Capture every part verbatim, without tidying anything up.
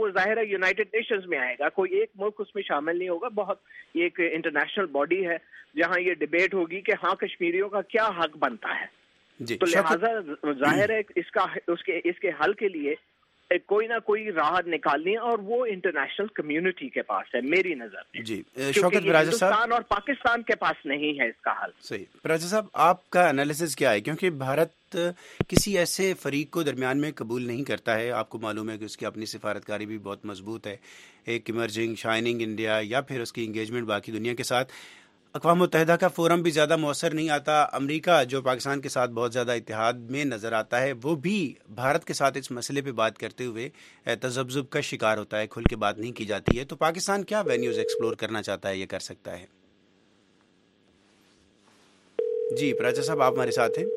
وہ ظاہر ہے یونائٹڈ نیشنز میں آئے گا, کوئی ایک ملک اس میں شامل نہیں ہوگا. بہت ایک انٹرنیشنل باڈی ہے جہاں یہ ڈبیٹ ہوگی کہ ہاں کشمیریوں کا کیا حق بنتا ہے. جی تو لہٰذا ظاہر ہے اس کا اس کے اس کے حل کے لیے کوئی نہ کوئی راہ نکالنی ہے, اور وہ انٹرنیشنل کمیونٹی کے پاس ہے میری نظر میں. جی شوکت براجہ صاحب, ہندوستان اور پاکستان کے پاس نہیں ہے اس کا حل. صحیح. براجہ صاحب آپ کا انالیسس کیا ہے, کیونکہ بھارت کسی ایسے فریق کو درمیان میں قبول نہیں کرتا ہے. آپ کو معلوم ہے کہ اس کی اپنی سفارتکاری بھی بہت مضبوط ہے, ایک ایمرجنگ شائننگ انڈیا یا پھر اس کی انگیجمنٹ باقی دنیا کے ساتھ. اقوام متحدہ کا فورم بھی زیادہ مؤثر نہیں آتا. امریکہ جو پاکستان کے ساتھ بہت زیادہ اتحاد میں نظر آتا ہے, وہ بھی بھارت کے ساتھ اس مسئلے پہ بات کرتے ہوئے تذبذب کا شکار ہوتا ہے, کھل کے بات نہیں کی جاتی ہے. تو پاکستان کیا وینیوز ایکسپلور کرنا چاہتا ہے, یہ کر سکتا ہے؟ جی فراچہ صاحب آپ ہمارے ساتھ ہیں.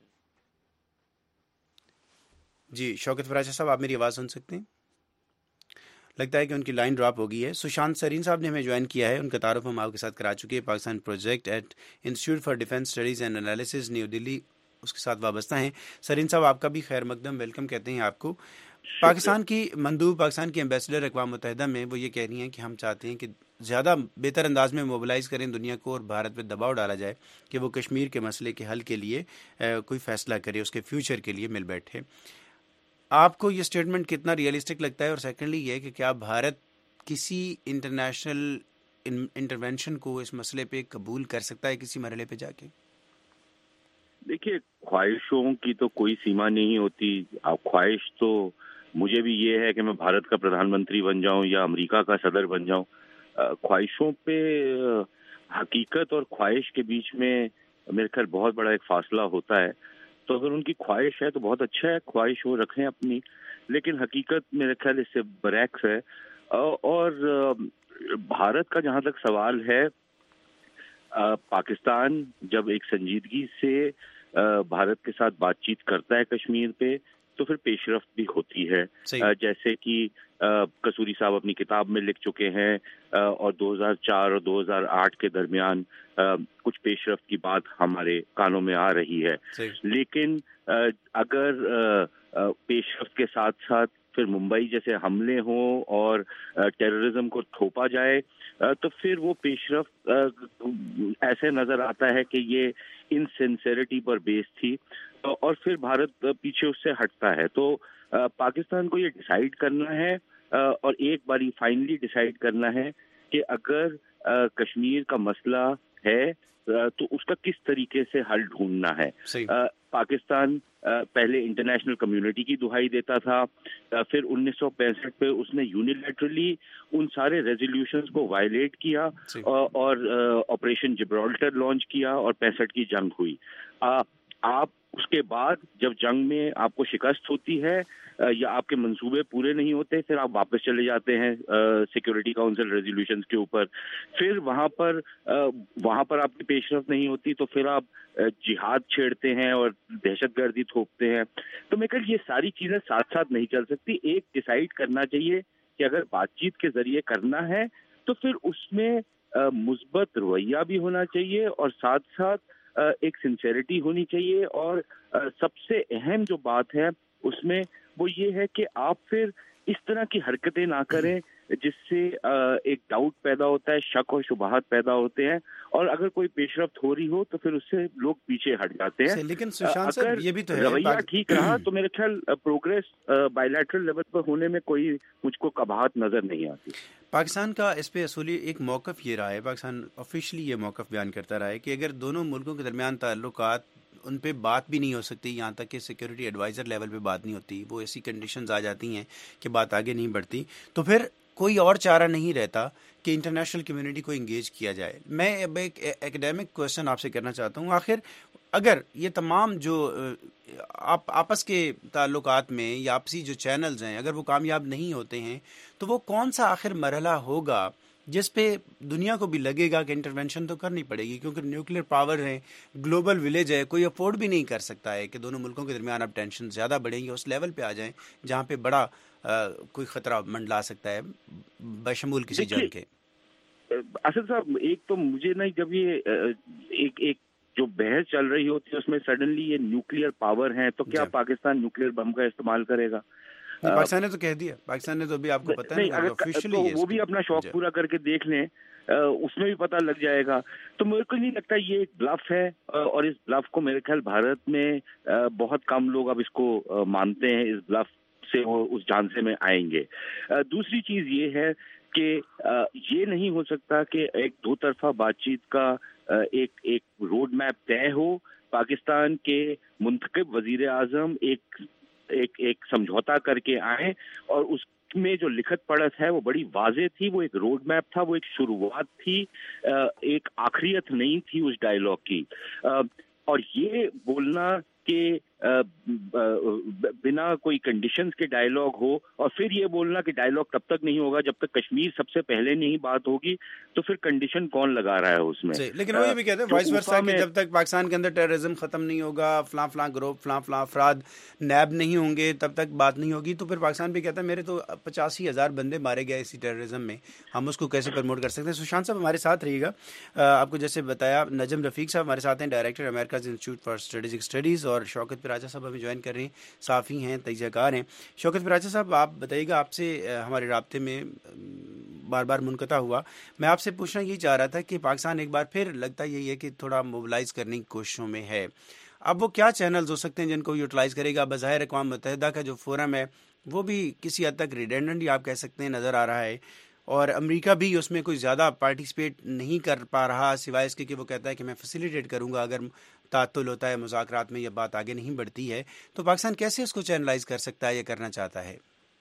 جی شوکت فراچہ صاحب آپ میری آواز سن سکتے ہیں؟ لگتا ہے کہ ان کی لائن ڈراپ ہو گئی ہے. سشانت سرین صاحب نے ہمیں جوائن کیا ہے, ان کا تعارف ہم آپ کے ساتھ کرا چکے ہیں. Pakistan project at institute for defence studies and analyses new Delhi, اس کے ساتھ وابستہ ہیں. سرین صاحب آپ کا بھی خیر مقدم, ویلکم کہتے ہیں آپ کو. پاکستان کی مندوب, پاکستان کی ایمبیسڈر اقوام متحدہ میں, وہ یہ کہہ رہی ہیں کہ ہم چاہتے ہیں کہ زیادہ بہتر انداز میں موبلائز کریں دنیا کو, اور بھارت پہ دباؤ ڈالا جائے کہ وہ کشمیر کے مسئلے کے حل کے لیے کوئی فیصلہ کرے, اس کے فیوچر کے لیے مل بیٹھے. آپ کو یہ اسٹیٹمنٹ کتنا ریئلسٹک لگتا ہے؟ اور سیکنڈلی یہ کہ کیا بھارت کسی انٹرنیشنل انٹرونشن کو اس مسئلے پہ قبول کر سکتا ہے کسی مرحلے پہ جا کے؟ دیکھیے, خواہشوں کی تو کوئی سیما نہیں ہوتی. اب خواہش تو مجھے بھی یہ ہے کہ میں بھارت کا پردھان منتری بن جاؤں یا امریکہ کا صدر بن جاؤں. خواہشوں پہ حقیقت اور خواہش کے بیچ میں میرے خیال بہت بڑا ایک فاصلہ ہوتا ہے. تو اگر ان کی خواہش ہے تو بہت اچھا ہے, خواہش وہ رکھیں اپنی, لیکن حقیقت میرے خیال اس سے برعکس ہے. اور بھارت کا جہاں تک سوال ہے, پاکستان جب ایک سنجیدگی سے بھارت کے ساتھ بات چیت کرتا ہے کشمیر پہ تو پھر پیش رفت بھی ہوتی ہے. جیسے کہ قصوری صاحب اپنی کتاب میں لکھ چکے ہیں, اور دو ہزار چار اور دو ہزار آٹھ کے درمیان کچھ پیش رفت کی بات ہمارے کانوں میں آ رہی ہے. لیکن اگر پیش رفت کے ساتھ ساتھ پھر ممبئی جیسے حملے ہوں اور ٹیررزم کو تھوپا جائے تو پھر وہ پیش رفت ایسے نظر آتا ہے کہ یہ انسنسیریٹی پر بیس تھی, اور پھر بھارت پیچھے اس سے ہٹتا ہے. تو پاکستان کو یہ ڈیسائیڈ کرنا ہے, اور ایک باری فائنلی ڈیسائیڈ کرنا ہے کہ اگر کشمیر کا مسئلہ ہے تو اس کا کس طریقے سے حل ڈھونڈنا ہے. پاکستان پہلے انٹرنیشنل کمیونٹی کی دہائی دیتا تھا, پھر انیس سو پینسٹھ پہ اس نے یونیلیٹرلی ان سارے ریزولوشنز کو وائلیٹ کیا اور آپریشن جبرالٹر لانچ کیا, اور پینسٹھ کی جنگ ہوئی. آپ اس کے بعد جب جنگ میں آپ کو شکست ہوتی ہے یا آپ کے منصوبے پورے نہیں ہوتے, پھر آپ واپس چلے جاتے ہیں سیکورٹی کاؤنسل ریزولوشنز کے اوپر. پھر وہاں پر وہاں پر آپ کی پیش رفت نہیں ہوتی تو پھر آپ جہاد چھیڑتے ہیں اور دہشت گردی تھوپتے ہیں. تو میں کہ یہ ساری چیزیں ساتھ ساتھ نہیں چل سکتی. ایک ڈیسائیڈ کرنا چاہیے کہ اگر بات چیت کے ذریعے کرنا ہے تو پھر اس میں مثبت رویہ بھی ہونا چاہیے, اور ساتھ ساتھ ایک سنسیریٹی ہونی چاہیے. اور سب سے اہم جو بات ہے اس میں وہ یہ ہے کہ آپ پھر اس طرح کی حرکتیں نہ کریں جس سے ایک ڈاؤٹ پیدا ہوتا ہے, شک و شبہات پیدا ہوتے ہیں, اور اگر کوئی پیش رفت ہو رہی ہو تو پھر اس سے لوگ پیچھے ہٹ جاتے ہیں. لیکن اگر یہ بھی تو رویہ ٹھیک رہا تو میرے خیال پروگریس بائی لیٹرل لیول پر ہونے میں کوئی مجھ کو قباحت نظر نہیں آتی. پاکستان کا اس پہ اصولی ایک موقف یہ رہا ہے, پاکستان آفیشلی یہ موقف بیان کرتا رہا ہے کہ اگر دونوں ملکوں کے درمیان تعلقات ان پہ بات بھی نہیں ہو سکتی, یہاں تک کہ سیکورٹی ایڈوائزر لیول پہ بات نہیں ہوتی, وہ ایسی کنڈیشنز آ جاتی ہیں کہ بات آگے نہیں بڑھتی, تو پھر کوئی اور چارہ نہیں رہتا کہ انٹرنیشنل کمیونٹی کو انگیج کیا جائے. میں اب ایک ایکڈیمک کوشچن آپ سے کرنا چاہتا ہوں, آخر اگر یہ تمام جو آپ آپس کے تعلقات میں یا آپسی جو چینلز ہیں اگر وہ کامیاب نہیں ہوتے ہیں تو وہ کون سا آخر مرحلہ ہوگا جس پہ دنیا کو بھی لگے گا کہ انٹرونشن تو کرنی پڑے گی, کیونکہ نیوکلیر پاور ہے, گلوبل ولیج ہے, کوئی افورڈ بھی نہیں کر سکتا ہے کہ دونوں ملکوں کے درمیان اب ٹینشن زیادہ بڑھیں گی, اس لیول پہ آ جائیں جہاں پہ بڑا آ, کوئی خطرہ منڈلا سکتا ہے بشمول کسی جنگ کے. اسد صاحب, ایک تو مجھے نا جب یہ ایک ایک جو بحث چل رہی ہوتی ہے اس میں سڈنلی یہ نیوکلیر پاور ہیں تو کیا پاکستان نیوکلیر بم کا استعمال کرے گا؟ پاکستان نے تو کہہ دیا، پاکستان نے تو ابھی آپ کو پتہ نہیں، وہ بھی اپنا شوق پورا کر کے دیکھ لیں، اس میں بھی پتہ لگ جائے گا. تو میرے کو نہیں لگتا یہ ایک بلف ہے، اور اس بلف کو میرے خیال بھارت میں بہت کم لوگ اب اس کو مانتے ہیں، اس بلف سے وہ اس جانچے میں آئیں گے. دوسری چیز یہ ہے کہ یہ نہیں ہو سکتا کہ ایک دو طرفہ بات چیت کا ایک ایک روڈ میپ طے ہو. پاکستان کے منتخب وزیر اعظم ایک ایک ایک سمجھوتا کر کے آئیں، اور اس میں جو لکھت پڑھت ہے وہ بڑی واضح تھی، وہ ایک روڈ میپ تھا، وہ ایک شروعات تھی، ایک آخریت نہیں تھی اس ڈائیلاگ کی. اور یہ بولنا کہ بنا کوئی کنڈیشنز کے ڈائیلاگ ہو، اور پھر یہ بولنا کہ ڈائیلاگ تب تک نہیں ہوگا جب تک کشمیر سب سے پہلے نہیں بات ہوگی، تو پھر کنڈیشن کون لگا رہا ہے اس میں؟ لیکن وہ یہ بھی کہتے ہیں وائس ورسا کہ جب تک پاکستان کے اندر ٹیررزم ختم نہیں ہوگا، فلاں فلاں گروپ فلاں فلاں افراد نیب نہیں ہوں گے، تب تک بات نہیں ہوگی. تو پھر پاکستان بھی کہتا ہے میرے تو پچاسی ہزار بندے مارے گئے اسی ٹیررزم میں، ہم اس کو کیسے پروموٹ کر سکتے ہیں. سشانت صاحب ہمارے ساتھ رہیے گا. آپ کو جیسے بتایا نجم رفیق صاحب ہمارے ساتھ ہیں، director America's institute for strategic studies, اور شوکت پراچا صاحب ہمیں جوائن کر رہے ہیں، صحافی ہیں، تجزیہ کار ہیں. شوکت پراچا صاحب آپ بتائیے گا، آپ سے ہمارے رابطے میں بار بار منقطع ہوا. میں آپ سے پوچھنا یہ چاہ رہا تھا کہ پاکستان ایک بار پھر لگتا یہی ہے کہ تھوڑا موبلائز کرنے کی کوششوں میں ہے. اب وہ کیا چینلز ہو سکتے ہیں جن کو یوٹیلائز کرے گا؟ بظاہر اقوام متحدہ کا جو فورم ہے وہ بھی کسی حد تک ریڈنڈنٹ ہی آپ کہہ سکتے ہیں نظر آ رہا ہے، اور امریکہ بھی اس میں کوئی زیادہ پارٹیسپیٹ نہیں کر پا رہا سوائے اس کے کہ وہ کہتا ہے کہ میں فیسیلیٹیٹ کروں گا اگر تعطل ہوتا ہے مذاکرات میں یا بات آگے نہیں بڑھتی ہے. تو پاکستان کیسے اس کو چینلائز کر سکتا ہے یا کرنا چاہتا ہے؟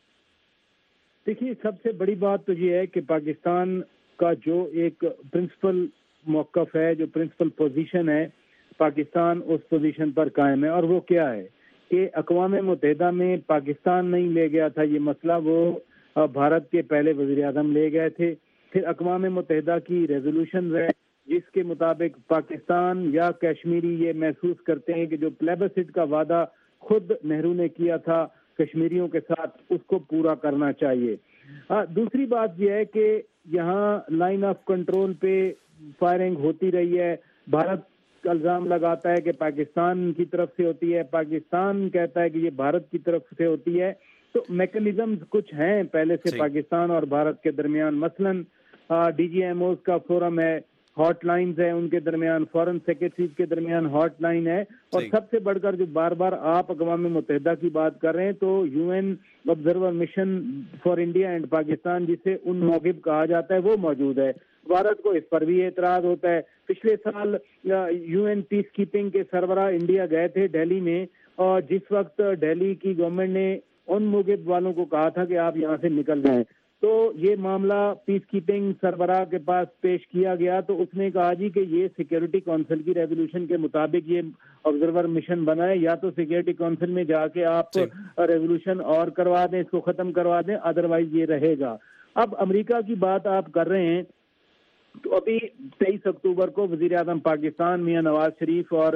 دیکھیے، سب سے بڑی بات تو یہ ہے کہ پاکستان کا جو ایک پرنسپل موقف ہے، جو پرنسپل پوزیشن ہے، پاکستان اس پوزیشن پر قائم ہے. اور وہ کیا ہے کہ اقوام متحدہ میں پاکستان نہیں لے گیا تھا یہ مسئلہ، وہ بھارت کے پہلے وزیر اعظم لے گئے تھے. پھر اقوام متحدہ کی ریزولوشن ہے جس کے مطابق پاکستان یا کشمیری یہ محسوس کرتے ہیں کہ جو پلیبسٹ کا وعدہ خود نہرو نے کیا تھا کشمیریوں کے ساتھ، اس کو پورا کرنا چاہیے. دوسری بات یہ ہے کہ یہاں لائن آف کنٹرول پہ فائرنگ ہوتی رہی ہے. بھارت الزام لگاتا ہے کہ پاکستان کی طرف سے ہوتی ہے، پاکستان کہتا ہے کہ یہ بھارت کی طرف سے ہوتی ہے. تو میکنزمز کچھ ہیں پہلے سے پاکستان اور بھارت کے درمیان، مثلاً ڈی جی ایم اوز کا فورم ہے، ہاٹ لائنز ہیں ان کے درمیان، فورن سیکرٹریز کے درمیان ہاٹ لائن ہے. اور سب سے بڑھ کر جو بار بار آپ اقوام متحدہ کی بات کر رہے ہیں تو U N observer mission for India and Pakistan, جسے ان موقف کہا جاتا ہے، وہ موجود ہے. بھارت کو اس پر بھی اعتراض ہوتا ہے. پچھلے سال یو این پیس کیپنگ کے سربراہ انڈیا گئے تھے دہلی میں، اور جس وقت دہلی کی گورنمنٹ نے ان موقف والوں کو کہا تھا کہ آپ یہاں سے نکل جائیں، تو یہ معاملہ پیس کیپنگ سربراہ کے پاس پیش کیا گیا تو اس نے کہا جی کہ یہ سیکیورٹی کونسل کی ریزولوشن کے مطابق یہ آبزرور مشن بنا ہے، یا تو سیکیورٹی کونسل میں جا کے آپ ریزولوشن اور کروا دیں، اس کو ختم کروا دیں، ادروائز یہ رہے گا. اب امریکہ کی بات آپ کر رہے ہیں، تو ابھی تیئیس اکتوبر کو وزیر اعظم پاکستان میاں نواز شریف اور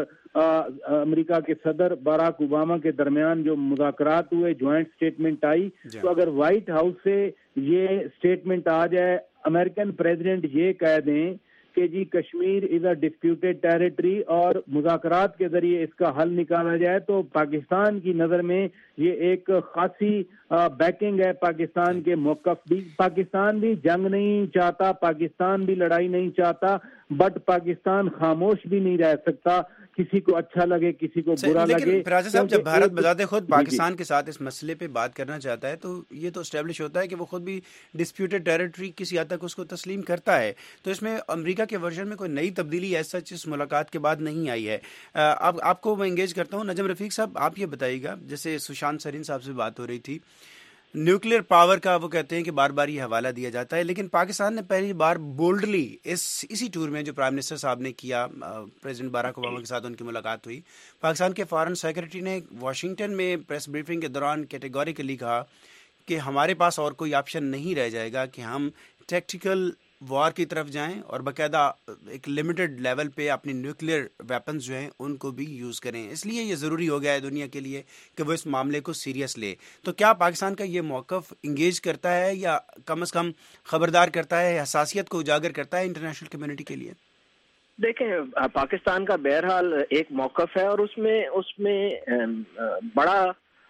امریکہ کے صدر باراک اوباما کے درمیان جو مذاکرات ہوئے، جوائنٹ سٹیٹمنٹ آئی. تو اگر وائٹ ہاؤس سے یہ سٹیٹمنٹ آ جائے، امریکن پریزیڈنٹ یہ کہہ دیں کہ جی Kashmir is a disputed territory اور مذاکرات کے ذریعے اس کا حل نکالا جائے، تو پاکستان کی نظر میں یہ ایک خاصی بیکنگ ہے پاکستان کے موقف بھی. پاکستان بھی جنگ نہیں چاہتا، پاکستان بھی لڑائی نہیں چاہتا، بٹ پاکستان خاموش بھی نہیں رہ سکتا، کسی کو اچھا لگے کسی کو برا لگے. لیکن پراچا صاحب جب بھارت بذات خود پاکستان کے ساتھ اس مسئلے پہ بات کرنا چاہتا ہے تو یہ تو اسٹیبلش ہوتا ہے کہ وہ خود بھی ڈسپیوٹیڈ ٹیریٹری کسی حد تک اس کو تسلیم کرتا ہے. تو اس میں امریکہ کے ورژن میں کوئی نئی تبدیلی ایسا اس ملاقات کے بعد نہیں آئی ہے. اب آپ کو میں انگیج کرتا ہوں. نجم رفیق صاحب آپ یہ بتائیے گا، جیسے سشانت سرین صاحب سے بات ہو رہی تھی، نیوکلیر پاور کا وہ کہتے ہیں کہ بار بار یہ حوالہ دیا جاتا ہے، لیکن پاکستان نے پہلی بار بولڈلی اس اسی ٹور میں جو پرائم منسٹر صاحب نے کیا، پریزیڈنٹ باراک اوباما کے ساتھ ان کی ملاقات ہوئی، پاکستان کے فارن سیکرٹری نے واشنگٹن میں پریس بریفنگ کے دوران کیٹیگوریکلی کہا کہ ہمارے پاس اور کوئی آپشن نہیں رہ جائے گا کہ ہم ٹیکٹیکل وار کی طرف جائیں اور باقاعدہ ایک لمیٹڈ لیول پہ اپنی نیوکلیر ویپنز جو ہیں ان کو بھی یوز کریں. اس لیے یہ ضروری ہو گیا ہے دنیا کے لیے کہ وہ اس معاملے کو سیریس لے. تو کیا پاکستان کا یہ موقف انگیج کرتا ہے یا کم از کم خبردار کرتا ہے، حساسیت کو اجاگر کرتا ہے انٹرنیشنل کمیونٹی کے لیے؟ دیکھیں، پاکستان کا بہرحال ایک موقف ہے اور اس میں اس میں بڑا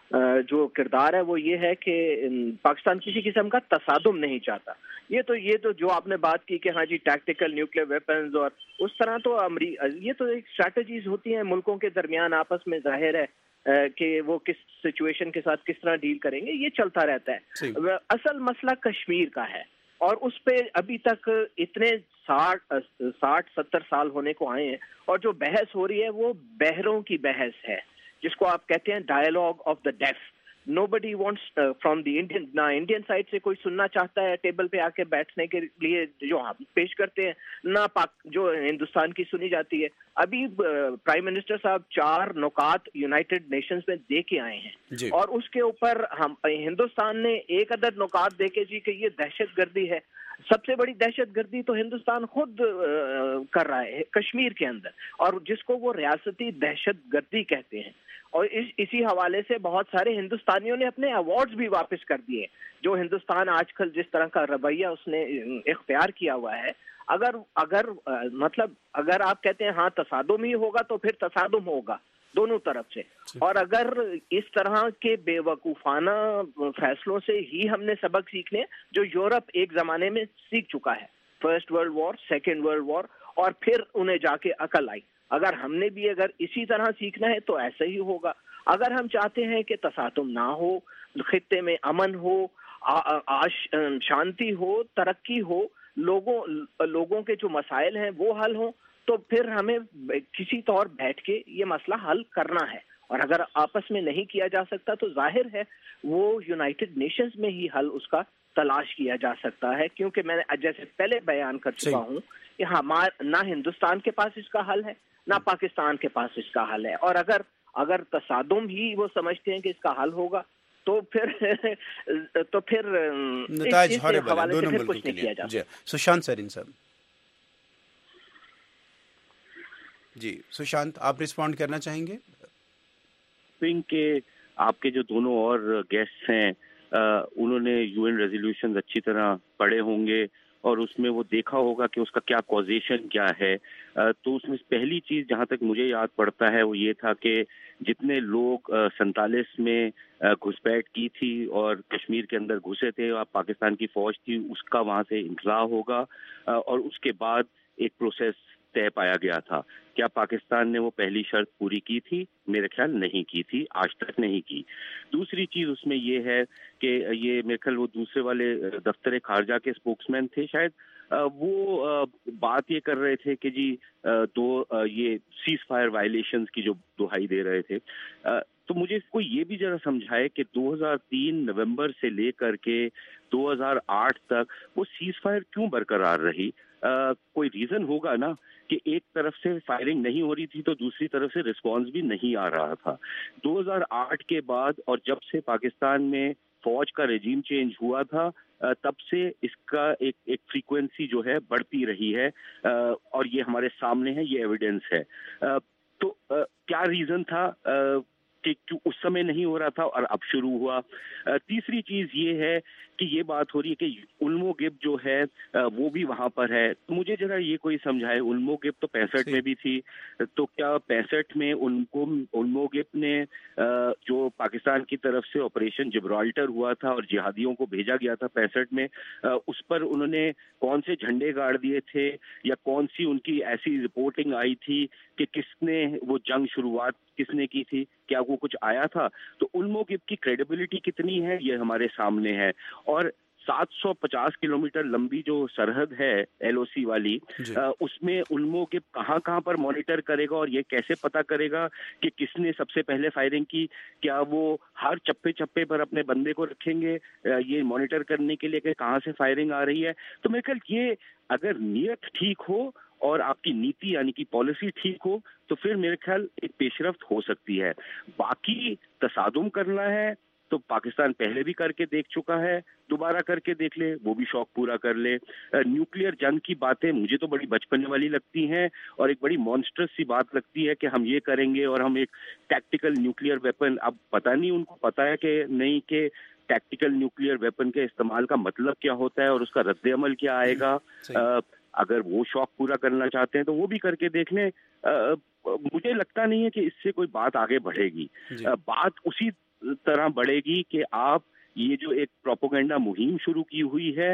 جو کردار ہے وہ یہ ہے کہ پاکستان کسی قسم کا تصادم نہیں چاہتا. یہ تو یہ تو جو آپ نے بات کی کہ ہاں جی ٹیکٹیکل نیوکلیئر ویپنز اور اس طرح تو یہ تو ایک اسٹریٹجیز ہوتی ہیں ملکوں کے درمیان آپس میں, ظاہر ہے کہ وہ کس سچویشن کے ساتھ کس طرح ڈیل کریں گے, یہ چلتا رہتا ہے. اصل مسئلہ کشمیر کا ہے اور اس پہ ابھی تک اتنے ساٹھ ساٹھ ستر سال ہونے کو آئے ہیں اور جو بحث ہو رہی ہے وہ بہروں کی بحث ہے جس کو آپ کہتے ہیں dialogue of the deaf. Nobody wants from the Indian, نہ انڈین سائڈ سے کوئی سننا چاہتا ہے ٹیبل پہ آ کے بیٹھنے کے لیے جو ہم پیش کرتے ہیں, نہ پاک جو ہندوستان کی سنی جاتی ہے. ابھی پرائم منسٹر صاحب چار نکات یونائٹڈ نیشنز میں دے کے آئے ہیں جی. اور اس کے اوپر ہم ہندوستان نے ایک عدد نکات دے کے جی کہ یہ دہشت گردی ہے. سب سے بڑی دہشت گردی تو ہندوستان خود کر رہا ہے کشمیر کے اندر, اور جس کو وہ ریاستی دہشت گردی کہتے ہیں. اور اس اسی حوالے سے بہت سارے ہندوستانیوں نے اپنے ایوارڈز بھی واپس کر دیے. جو ہندوستان آج کل جس طرح کا رویہ اس نے اختیار کیا ہوا ہے, اگر اگر مطلب اگر آپ کہتے ہیں ہاں تصادم ہی ہوگا تو پھر تصادم ہوگا دونوں طرف سے. اور اگر اس طرح کے بے وقوفانہ فیصلوں سے ہی ہم نے سبق سیکھنے جو یورپ ایک زمانے میں سیکھ چکا ہے, first world war, second world war, اور پھر انہیں جا کے عقل آئی. اگر ہم نے بھی اگر اسی طرح سیکھنا ہے تو ایسا ہی ہوگا. اگر ہم چاہتے ہیں کہ تصادم نہ ہو, خطے میں امن ہو, شانتی ہو, ترقی ہو, لوگوں لوگوں کے جو مسائل ہیں وہ حل ہوں, تو پھر ہمیں کسی طور بیٹھ کے یہ مسئلہ حل کرنا ہے. اور اگر آپس میں نہیں کیا جا سکتا تو ظاہر ہے وہ یونائٹڈ نیشنز میں ہی حل اس کا تلاش کیا جا سکتا ہے. کیونکہ میں نے جیسے پہلے بیان کر چکا ہوں کہ ہمارا نہ ہندوستان کے پاس اس کا حل ہے نہ پاکستان کے پاس اس کا حل ہے. اور اگر اگر تصادم ہی وہ سمجھتے ہیں کہ اس کا حل ہوگا تو پھر تو پھر نتائج ہاربل ہیں دونوں ملکوں کے لیے. جی سشانت سرین صاحب. جی سشانت, آپ رسپونڈ کرنا چاہیں گے؟ کہ آپ کے جو دونوں اور گیسٹ ہیں انہوں نے یو این ریزولوشن اچھی طرح پڑھے ہوں گے اور اس میں وہ دیکھا ہوگا کہ اس کا کیا کوزیشن کیا ہے. تو اس میں پہلی چیز جہاں تک مجھے یاد پڑتا ہے وہ یہ تھا کہ جتنے لوگ سینتالیس میں گھس بیٹھ کی تھی اور کشمیر کے اندر گھسے تھے اور پاکستان کی فوج تھی, اس کا وہاں سے انخلا ہوگا اور اس کے بعد ایک پروسیس طے پایا گیا تھا. کیا پاکستان نے وہ پہلی شرط پوری کی تھی؟ میرے خیال نہیں کی تھی, آج تک نہیں کی. دوسری چیز اس میں یہ ہے کہ یہ میرے خیال وہ دوسرے والے دفتر خارجہ کے اسپوکس مین تھے شاید, وہ بات یہ کر رہے تھے کہ جی دو یہ سیز فائر وائلیشنز کی جو دہائی دے رہے تھے. تو مجھے اس کو یہ بھی ذرا سمجھائے کہ دو ہزار تین نومبر سے لے کر کے دو ہزار آٹھ تک وہ سیز فائر کیوں برقرار رہی؟ آ, کوئی ریزن ہوگا نا کہ ایک طرف سے فائرنگ نہیں ہو رہی تھی تو دوسری طرف سے رسپانس بھی نہیں آ رہا تھا. دو ہزار آٹھ کے بعد اور جب سے پاکستان میں فوج کا رجیم چینج ہوا تھا تب سے اس کا ایک ایک فریکوینسی جو ہے بڑھتی رہی ہے اور یہ ہمارے سامنے ہے, یہ ایویڈنس ہے. تو کیا ریزن تھا کہ اس سمے نہیں ہو رہا تھا اور اب شروع ہوا؟ تیسری چیز یہ ہے کہ یہ بات ہو رہی ہے کہ علم و غیب جو ہے وہ بھی وہاں پر ہے. مجھے ذرا یہ کوئی سمجھائے, علم و غیب تو پینسٹھ میں بھی تھی, تو کیا پینسٹھ میں ان کو علم و غیب نے جو پاکستان کی طرف سے آپریشن جبرالٹر ہوا تھا اور جہادیوں کو بھیجا گیا تھا پینسٹھ میں, اس پر انہوں نے کون سے جھنڈے گاڑ دیے تھے یا کون سی ان کی ایسی رپورٹنگ آئی تھی کہ کس نے وہ جنگ شروعات کس نے کی تھی؟ کیا وہ کچھ آیا تھا؟ تو علم و غیب کی کریڈیبلٹی کتنی ہے یہ ہمارے سامنے ہے. اور سات سو پچاس کلومیٹر لمبی جو سرحد ہے ایل او سی والی, اس میں علم و غیب کہاں کہاں پر مانیٹر کرے گا اور یہ کیسے پتا کرے گا کہ کس نے سب سے پہلے فائرنگ کی؟ کیا وہ ہر چپے چپے پر اپنے بندے کو رکھیں گے یہ مانیٹر کرنے کے لیے کہ کہاں سے فائرنگ آ رہی ہے؟ تو میرے خیال یہ اگر نیت ٹھیک ہو اور آپ کی نیتی یعنی کہ پالیسی ٹھیک ہو تو پھر میرے خیال ایک پیش رفت ہو سکتی ہے. باقی تصادم کرنا ہے تو پاکستان پہلے بھی کر کے دیکھ چکا ہے, دوبارہ کر کے دیکھ لے, وہ بھی شوق پورا کر لے. نیوکلیئر جنگ کی باتیں مجھے تو بڑی بچپنے والی لگتی ہیں اور ایک بڑی مانسٹرس سی بات لگتی ہے کہ ہم یہ کریں گے اور ہم ایک ٹیکٹیکل نیوکلیئر ویپن, اب پتہ نہیں ان کو پتہ ہے کہ نہیں کہ ٹیکٹیکل نیوکلیئر ویپن کے استعمال کا مطلب کیا ہوتا ہے اور اس کا رد عمل کیا آئے گا. اگر وہ شوق پورا کرنا چاہتے ہیں تو وہ بھی کر کے دیکھ لیں. مجھے لگتا نہیں ہے کہ اس سے کوئی بات آگے بڑھے گی. بات اسی طرح بڑھے گی کہ آپ یہ جو ایک پروپیگنڈا مہم شروع کی ہوئی ہے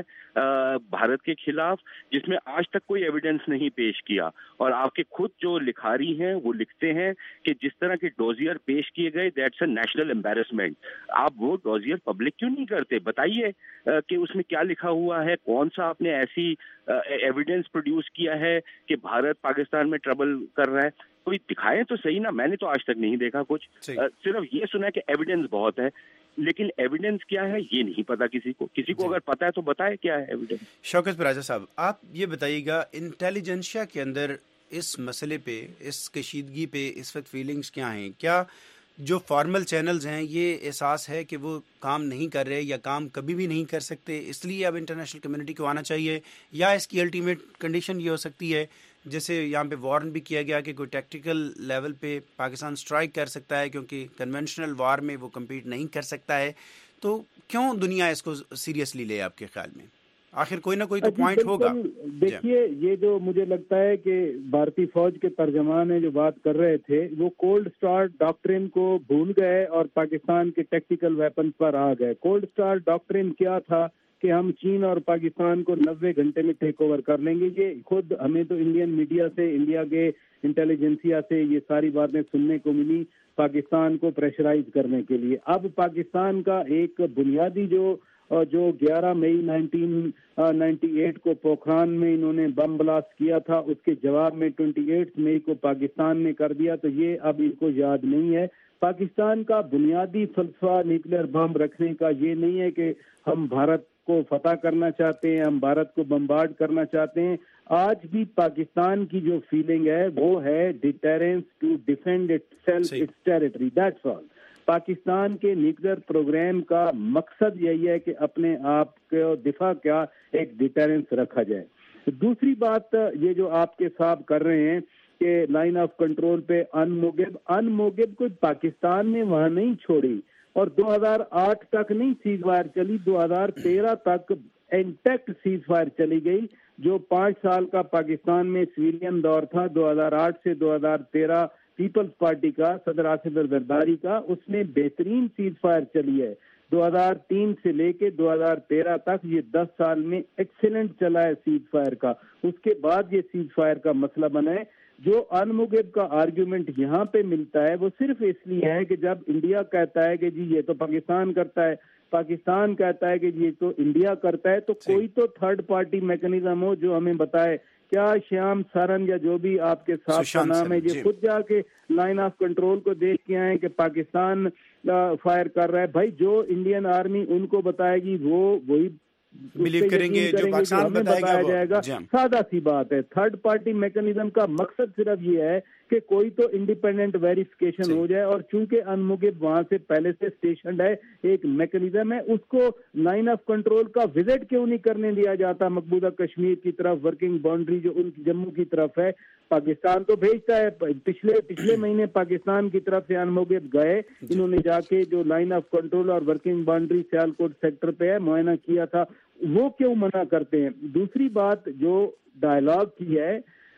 بھارت کے خلاف، جس میں آج تک کوئی ایویڈنس نہیں پیش کیا، اور آپ کے خود جو لکھاری ہیں وہ لکھتے ہیں کہ جس طرح کے ڈوزیئر پیش کیے گئے دیٹس اے نیشنل امبیرسمنٹ. آپ وہ ڈوزیئر پبلک کیوں نہیں کرتے؟ بتائیے کہ اس میں کیا لکھا ہوا ہے، کون سا آپ نے ایسی ایویڈنس پروڈیوس کیا ہے کہ بھارت پاکستان میں ٹربل کر رہا ہے. کوئی دکھائیں تو صحیح نا. میں نے تو آج تک نہیں دیکھا کچھ، صرف یہ سنا کہ ایویڈنس بہت ہے، لیکن ایویڈنس کیا ہے یہ نہیں پتا کسی کو. کسی کو اگر پتا ہے تو بتائے کیا ہے ایویڈنس. شوکت پراجا صاحب، آپ یہ بتائیے گا انٹیلیجنسیا کے اندر اس مسئلے پہ، اس کشیدگی پہ اس وقت فیلنگز کیا ہیں؟ کیا جو فارمل چینلز ہیں یہ احساس ہے کہ وہ کام نہیں کر رہے یا کام کبھی بھی نہیں کر سکتے، اس لیے اب انٹرنیشنل کمیونٹی کو آنا چاہیے، یا اس کی الٹیمیٹ کنڈیشن یہ ہو سکتی ہے جیسے یہاں پہ وارن بھی کیا گیا کہ کوئی ٹیکٹیکل لیول پہ پاکستان سٹرائک کر سکتا ہے کیونکہ کنونشنل وار میں وہ کمپیٹ نہیں کر سکتا ہے؟ تو کیوں دنیا اس کو سیریسلی لے آپ کے خیال میں؟ آخر کوئی نہ کوئی تو پوائنٹ ہوگا. دیکھیے یہ جو مجھے لگتا ہے کہ بھارتی فوج کے ترجمان جو بات کر رہے تھے وہ کولڈ اسٹارٹ ڈاکٹرن کو بھول گئے اور پاکستان کے ٹیکٹیکل ویپنز پر آ گئے. کولڈ اسٹارٹ ڈاکٹرن کیا تھا کہ ہم چین اور پاکستان کو نوے گھنٹے میں ٹیک اوور کر لیں گے. یہ خود ہمیں تو انڈین میڈیا سے، انڈیا کے انٹیلیجنسیا سے یہ ساری باتیں سننے کو ملی پاکستان کو پریشرائز کرنے کے لیے. اب پاکستان کا ایک بنیادی جو جو گیارہ مئی نائنٹین نائنٹی ایٹ کو پوکھران میں انہوں نے بم بلاسٹ کیا تھا، اس کے جواب میں ٹوئنٹی ایٹ مئی کو پاکستان نے کر دیا، تو یہ اب ان کو یاد نہیں ہے. پاکستان کا بنیادی فلسفہ نیوکلیر بم رکھنے کا یہ نہیں ہے کہ ہم بھارت کو فتح کرنا چاہتے ہیں، ہم بھارت کو بمبارڈ کرنا چاہتے ہیں. آج بھی پاکستان کی جو فیلنگ ہے وہ ہے deterrence to defend itself its territory, that's all. Pakistan کے نیوکلیر پروگرام کا مقصد یہی ہے کہ اپنے آپ کو دفاع کا ایک ڈیٹرنس رکھا جائے. دوسری بات یہ جو آپ کے صاحب کر رہے ہیں کہ لائن آف کنٹرول پہ ان موگب ان موگب کو پاکستان نے وہاں نہیں چھوڑی، اور دو ہزار آٹھ تک نہیں سیز فائر چلی، دو ہزار تیرہ تک انٹیکٹ سیز فائر چلی گئی. جو پانچ سال کا پاکستان میں سویلین دور تھا دو ہزار آٹھ سے دو ہزار تیرہ پیپلز پارٹی کا، صدر آصف زرداری کا، اس میں بہترین سیز فائر چلی ہے. دو ہزار تین سے لے کے دو ہزار تیرہ تک یہ دس سال میں ایکسیلنٹ چلا ہے سیز فائر کا. اس کے بعد یہ سیز فائر کا مسئلہ بنا ہے. جو ان موگب کا آرگیومنٹ یہاں پہ ملتا ہے وہ صرف اس لیے ہے کہ جب انڈیا کہتا ہے کہ جی یہ تو پاکستان کرتا ہے، پاکستان کہتا ہے کہ یہ تو انڈیا کرتا ہے، تو کوئی تو تھرڈ پارٹی میکنزم ہو جو ہمیں بتائے. کیا شیام سارن یا جو بھی آپ کے ساتھ کا نام ہے یہ خود جا کے لائن آف کنٹرول کو دیکھ کے آئے کہ پاکستان فائر کر رہا ہے؟ بھائی جو انڈین آرمی ان کو بتائے گی وہ وہی بلیو کریں گے جو پاکستان بتایا جائے گا. سادہ سی بات ہے. تھرڈ پارٹی میکنزم کا مقصد صرف یہ ہے کہ کوئی تو انڈیپینڈنٹ ویریفیکیشن ہو جائے، اور چونکہ ان موگب وہاں سے پہلے سے اسٹیشنڈ ہے، ایک میکنزم ہے، اس کو لائن آف کنٹرول کا وزٹ کیوں نہیں کرنے دیا جاتا مقبوضہ کشمیر کی طرف؟ ورکنگ باؤنڈری جو ان جموں کی طرف ہے پاکستان تو بھیجتا ہے. پچھلے پچھلے مہینے پاکستان کی طرف سے ان موگب گئے، انہوں نے جا کے جو لائن آف کنٹرول اور ورکنگ باؤنڈری سیالکوٹ سیکٹر پہ ہے معائنہ کیا تھا. وہ کیوں منع کرتے ہیں؟ دوسری بات جو ڈائلاگ کی ہے،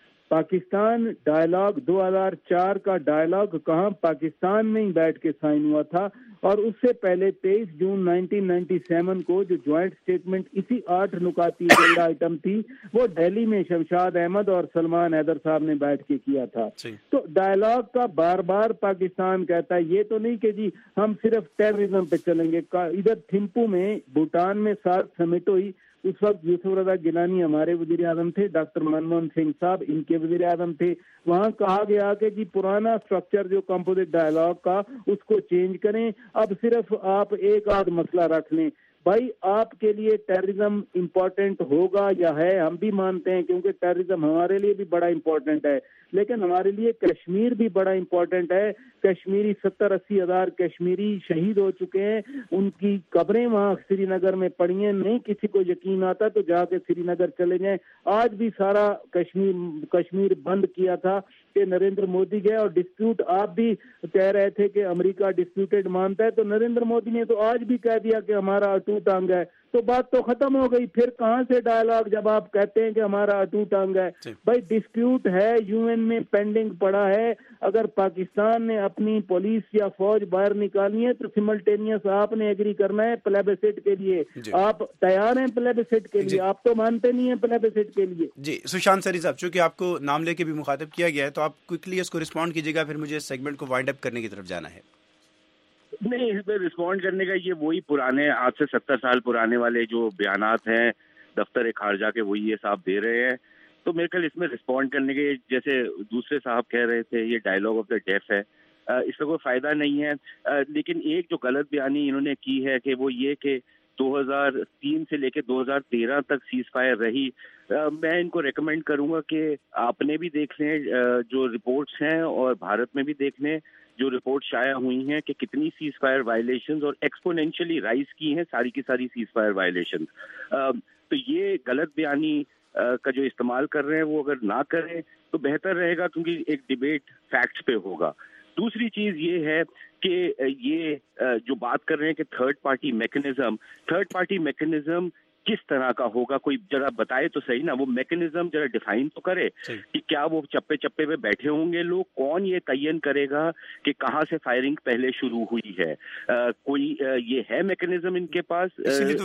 پاکستان ڈائلاگ دو ہزار چار کا ڈائلاگ کہاں پاکستان میں ہی بیٹھ کے سائن ہوا تھا، اور اس سے پہلے تیئیس جون نائنٹین نائنٹی سیون کو جو جوائنٹ سٹیٹمنٹ اسی آٹھ نکاتی ایجنڈا آئٹم تھی وہ دہلی میں شمشاد احمد اور سلمان حیدر صاحب نے بیٹھ کے کیا تھا. تو ڈائلاگ کا بار بار پاکستان کہتا ہے، یہ تو نہیں کہ جی ہم صرف ٹیررزم پہ چلیں گے. ادھر تھمپو میں بھوٹان میں سارک سمٹ ہوئی، اس وقت یوسف رضا گیلانی ہمارے وزیر اعظم تھے، ڈاکٹر منموہن سنگھ صاحب ان کے وزیر اعظم تھے. وہاں کہا گیا کہ جی پرانا اسٹرکچر جو کمپوزٹ ڈائلاگ کا اس کو چینج کریں، اب صرف آپ ایک آدھ مسئلہ رکھ لیں. بھائی آپ کے لیے ٹیررزم امپورٹنٹ ہوگا یا ہے، ہم بھی مانتے ہیں کیونکہ ٹیررزم ہمارے لیے بھی بڑا امپورٹنٹ ہے، لیکن ہمارے لیے کشمیر بھی بڑا امپورٹنٹ ہے. کشمیری ستر اسی ہزار کشمیری شہید ہو چکے ہیں، ان کی قبریں وہاں سری نگر میں پڑی ہیں. نہیں کسی کو یقین آتا تو جا کے سری نگر چلے جائیں. آج بھی سارا کشمیر کشمیر بند کیا تھا کہ نریندر مودی گئے، اور ڈسپیوٹ آپ بھی کہہ رہے تھے کہ امریکہ ڈسپیوٹڈ مانتا ہے، تو نریندر مودی نے تو آج بھی کہہ دیا کہ ہمارا اٹوٹ انگ ہے. تو بات تو ختم ہو گئی. پھر کہاں سے ڈائلاگ جب آپ کہتے ہیں کہ ہمارا اٹوٹ انگ ہے؟ بھائی ڈسپیوٹ ہے, یو این میں پینڈنگ پڑا ہے. اگر پاکستان نے اپنی پولیس یا فوج باہر نکالنی ہے تو سملٹینیس آپ نے ایگری کرنا ہے پلیبسٹ کے لیے. آپ تیار ہیں پلیبسٹ کے لیے؟ آپ تو مانتے نہیں ہیں پلیبسٹ کے لیے. جی سشانت سری صاحب, چونکہ آپ کو نام لے کے بھی مخاطب کیا گیا ہے تو آپ کوئکلی اس کو رسپونڈ کیجیے گا, پھر مجھے اس سیگمنٹ کو وائنڈ اپ کرنے کی طرف جانا ہے. نہیں, اس پہ رسپونڈ کرنے کا یہ وہی پرانے آج سے ستر سال پرانے والے جو بیانات ہیں دفتر خارجہ کے, وہی یہ صاحب دے رہے ہیں. تو میرے خیال اس میں رسپونڈ کرنے کے, جیسے دوسرے صاحب کہہ رہے تھے, یہ ڈائلاگ آف دا ڈیف ہے, اس کا کوئی فائدہ نہیں ہے. لیکن ایک جو غلط بیانی انہوں نے کی ہے کہ وہ یہ کہ دو ہزار تین سے لے کے دو ہزار تیرہ تک سیز فائر رہی. میں ان کو ریکمینڈ کروں گا کہ آپ نے بھی دیکھ لیں جو رپورٹس ہیں, اور بھارت میں بھی دیکھ لیں جو رپورٹ شائع ہوئی ہیں کہ کتنی سیز فائر وائلیشنز اور ایکسپونینشلی رائز کی ہیں ساری کی ساری سیز فائر وائلیشنز. تو یہ غلط بیانی کا جو استعمال کر رہے ہیں وہ اگر نہ کریں تو بہتر رہے گا, کیونکہ ایک ڈیبیٹ فیکٹس پہ ہوگا. دوسری چیز یہ ہے کہ یہ جو بات کر رہے ہیں کہ third party mechanism, third party mechanism کس طرح کا ہوگا, کوئی ذرا بتائے تو صحیح نا. وہ میکنزم ذرا ڈیفائن تو کرے کہ کیا وہ چپے چپے پہ بیٹھے ہوں گے لوگ, کون یہ تعین کرے گا کہ کہاں سے فائرنگ پہلے شروع ہوئی ہے. کوئی یہ ہے میکنزم ان کے پاس؟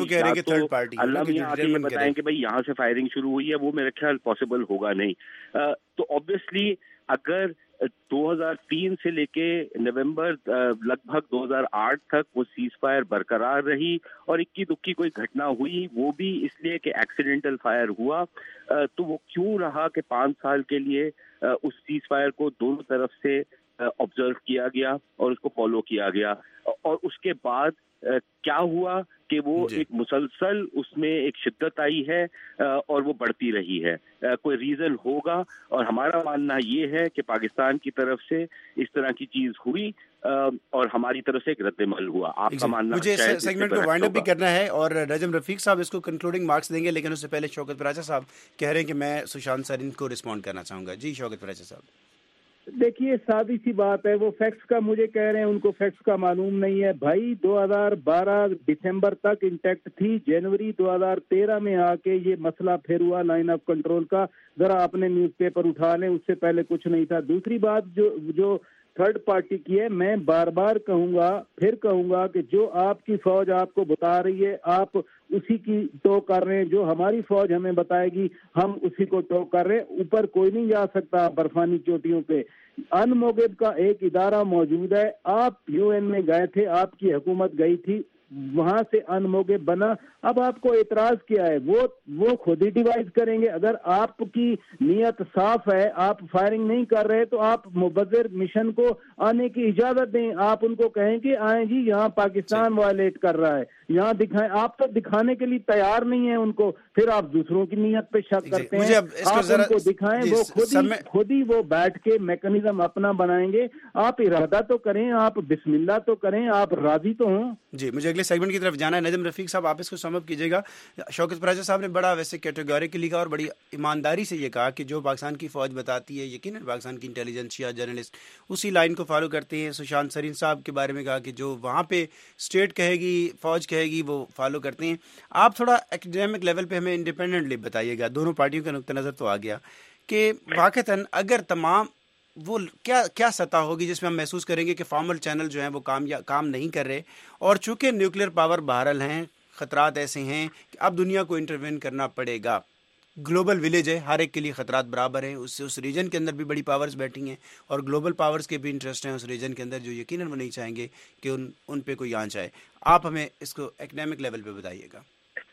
اللہ میاں آ کے یہ بتائیں کہ بھائی یہاں سے فائرنگ شروع ہوئی ہے, وہ میرے خیال پاسبل ہوگا نہیں. تو آبویسلی اگر دو ہزار تین سے لے کے نومبر لگ بھگ دو ہزار آٹھ تک وہ سیز فائر برقرار رہی اور اکی دکی کوئی گھٹنا ہوئی, وہ بھی اس لیے کہ ایکسیڈنٹل فائر ہوا, تو وہ کیوں رہا کہ پانچ سال کے لیے اس سیز فائر کو دونوں طرف سے آبزرو کیا گیا اور اس کو فالو کیا گیا, اور اس کے بعد کیا ہوا کہ وہ ایک مسلسل اس میں ایک شدت آئی ہے اور وہ بڑھتی رہی ہے. کوئی ریزن ہوگا, اور ہمارا ماننا یہ ہے کہ پاکستان کی طرف سے اس طرح کی چیز ہوئی اور ہماری طرف سے ایک رد عمل ہوا. آپ کا ماننا مجھے سیگمنٹ کو وائنڈ اپ بھی کرنا ہے اور نجم رفیق صاحب اس کو کنکلوڈنگ مارکس دیں گے, لیکن اس سے پہلے شوکت پراچا صاحب کہہ رہے ہیں کہ میں سشانت سرین کو رسپونڈ کرنا چاہوں گا. جی شوکت پراچا صاحب. دیکھیے سادی سی بات ہے, وہ فیکٹس کا مجھے کہہ رہے ہیں ان کو فیکٹس کا معلوم نہیں ہے. بھائی دو ہزار بارہ دسمبر تک انٹیکٹ تھی, جنوری دو ہزار تیرہ میں آ کے یہ مسئلہ پھر ہوا لائن آف کنٹرول کا. ذرا اپنے نیوز پیپر اٹھا لیں, اس سے پہلے کچھ نہیں تھا. دوسری بات جو جو تھرڈ پارٹی کی ہے, میں بار بار کہوں گا پھر کہوں گا کہ جو آپ کی فوج آپ کو بتا رہی ہے آپ اسی کی ٹو کر رہے ہیں, جو ہماری فوج ہمیں بتائے گی ہم اسی کو ٹو کر رہے ہیں. اوپر کوئی نہیں جا سکتا برفانی چوٹیوں پہ. ان موگب کا ایک ادارہ موجود ہے, آپ یو این میں گئے تھے, آپ کی حکومت گئی تھی, وہاں سے ان موگب بنا. اب آپ کو اعتراض کیا ہے؟ وہ وہ خود ہی ڈیوائز کریں گے. اگر آپ کی نیت صاف ہے, آپ فائرنگ نہیں کر رہے, تو آپ مبذر مشن کو آنے کی اجازت دیں. آپ ان کو کہیں کہ آئیں جی یہاں پاکستان وائلیٹ کر رہا ہے, یہاں دکھائیں. آپ تو دکھانے کے لیے تیار نہیں ہیں ان کو, پھر آپ دوسروں کی نیت پہ شک کرتے ہیں. آپ ان کو دکھائیں, وہ خود ہی خود ہی وہ بیٹھ کے میکنزم اپنا بنائیں گے. آپ ارادہ تو کریں, آپ بسم اللہ تو کریں, آپ راضی تو ہوں. جی مجھے اگلے سیگمنٹ کی طرف جانا ہے. نجم رفیق صاحب آپ اس کو سم اپ کیجیے گا. شوکت پراچا صاحب نے بڑا ویسے کیٹیگوریکلی کہا اور بڑی ایمانداری سے یہ کہا کہ جو پاکستان کی فوج بتاتی ہے, یقیناً پاکستان کی انٹیلیجنس یا جرنلسٹ اسی لائن کو فالو کرتے ہیں. سشانت سرین صاحب کے بارے میں کہا کہ جو وہاں پہ اسٹیٹ کہے گی, فوج کہے گی, وہ فالو کرتے ہیں. آپ تھوڑا ایکڈیمک لیول پہ ہمیں انڈیپینڈنٹلی بتائیے گا, دونوں پارٹیوں کا نقطہ نظر تو آ گیا کہ واقعتاً اگر تمام وہ کیا کیا سطح ہوگی جس میں ہم محسوس کریں گے کہ فارمل چینل جو ہیں وہ کام یا کام نہیں کر رہے, اور چونکہ نیوکلیر پاور بہرحال ہیں, خطرات ایسے ہیں کہ اب دنیا کو انٹروین کرنا پڑے گا. گلوبل ولیج ہے, ہر ایک کے لیے خطرات برابر ہیں. اس سے اس ریجن کے اندر بھی بڑی پاورز بیٹھی ہیں اور گلوبل پاورز کے بھی انٹرسٹ ہیں اس ریجن کے اندر, جو یقیناً وہ نہیں چاہیں گے کہ ان ان پہ کوئی آنچ آئے. آپ ہمیں اس کو اکنامک لیول پہ بتائیے گا.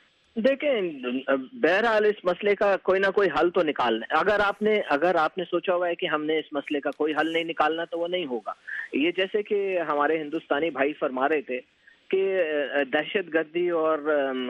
دیکھیں بہرحال اس مسئلے کا کوئی نہ کوئی حل تو نکالنا ہے. اگر آپ نے اگر آپ نے سوچا ہوا ہے کہ ہم نے اس مسئلے کا کوئی حل نہیں نکالنا تو وہ نہیں ہوگا. یہ جیسے کہ ہمارے ہندوستانی بھائی فرما رہے تھے کہ دہشت گردی اور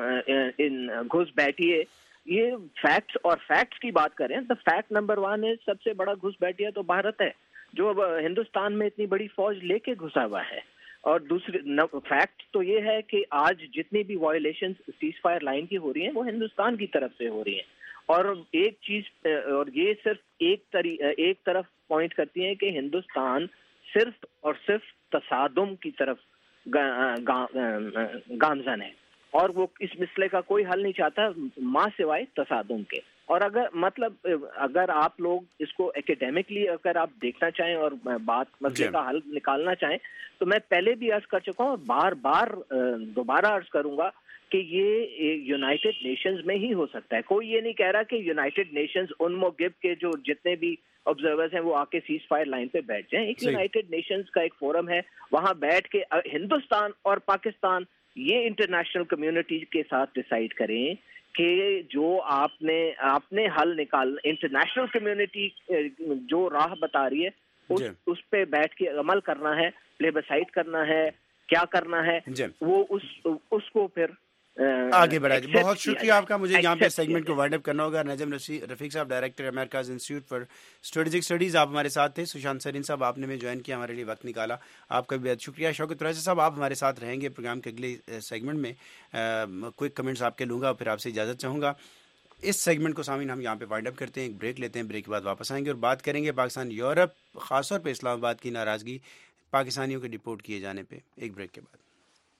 گھس بیٹھیے, یہ فیکٹس اور فیکٹس کی بات کریں تو فیکٹ نمبر ون ہے, سب سے بڑا گھس بیٹھیا تو بھارت ہے جو ہندوستان میں اتنی بڑی فوج لے کے گھسا ہوا ہے. اور دوسری فیکٹ تو یہ ہے کہ آج جتنی بھی وائلیشن سیز فائر لائن کی ہو رہی ہیں وہ ہندوستان کی طرف سے ہو رہی ہیں. اور ایک چیز, اور یہ صرف ایک طری ایک طرف پوائنٹ کرتی ہیں کہ ہندوستان صرف اور صرف تصادم کی طرف گامزن ہے. اور وہ اس مسئلے کا کوئی حل نہیں چاہتا ماں سوائے تصادم کے. اور اگر مطلب اگر آپ لوگ اس کو اکیڈیمکلی اگر آپ دیکھنا چاہیں اور بات مسئلے کا حل نکالنا چاہیں تو میں پہلے بھی عرض کر چکا ہوں اور بار بار دوبارہ عرض کروں گا کہ یہ یونائٹڈ نیشنز میں ہی ہو سکتا ہے. کوئی یہ نہیں کہہ رہا کہ یونائٹڈ نیشنز ان موگب کے جو جتنے بھی آبزرورز ہیں وہ آ کے سیز فائر لائن پہ بیٹھ جائیں. ایک یونائٹڈ نیشنز کا ایک فورم ہے, وہاں بیٹھ کے ہندوستان اور پاکستان یہ انٹرنیشنل کمیونٹی کے ساتھ ڈیسائیڈ کریں کہ جو آپ نے آپ نے حل نکال, انٹرنیشنل کمیونٹی جو راہ بتا رہی ہے اس, اس پہ بیٹھ کے عمل کرنا ہے, پلیبسائٹ کرنا ہے, کیا کرنا ہے وہ اس اس کو پھر آگے بڑھا. بہت شکریہ آپ کا. مجھے یہاں پہ سیگمنٹ کو وائنڈ اپ کرنا ہوگا. نجم رفیق صاحب, director America's institute for strategic studies, آپ ہمارے ساتھ تھے. سشانت سرین صاحب, آپ نے میں جوائن کیا, ہمارے لیے وقت نکالا, آپ کا بھی بہت شکریہ. شوکت پریشر صاحب, آپ ہمارے ساتھ رہیں گے پروگرام کے اگلے سیگمنٹ میں. کوئک کمنٹس آپ کے لوں گا, پھر آپ سے اجازت چاہوں گا. اس سیگمنٹ کو سامعین ہم یہاں پہ وائنڈ اپ کرتے ہیں, ایک بریک لیتے ہیں. بریک کے بعد واپس آئیں گے اور بات کریں گے پاکستان یورپ, خاص طور پہ اسلام آباد کی ناراضگی پاکستانیوں کے ڈپورٹ کیے جانے پہ. ایک بریک کے بعد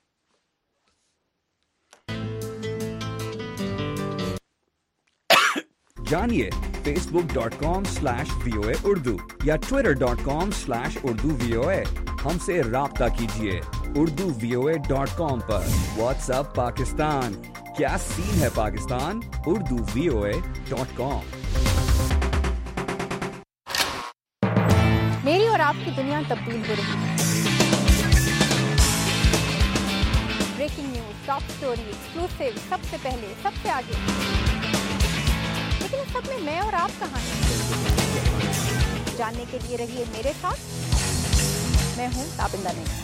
جانیے Facebook dot com slash V O A Urdu یا Twitter dot com slash Urdu V O A. ہم سے رابطہ کیجیے Urdu V O A dot com پر. واٹس ایپ پاکستان, کیا سین ہے Pakistan, Urdu V O A dot com. میری اور آپ کی دنیا تبدیل ہو رہی ہے. Breaking news, top story, exclusive, سب سے پہلے, سب سے آگے. لیکن اس سب میں میں اور آپ کہاں ہیں؟ جاننے کے لیے رہیے میرے ساتھ. میں ہوں تابندہ نہیں.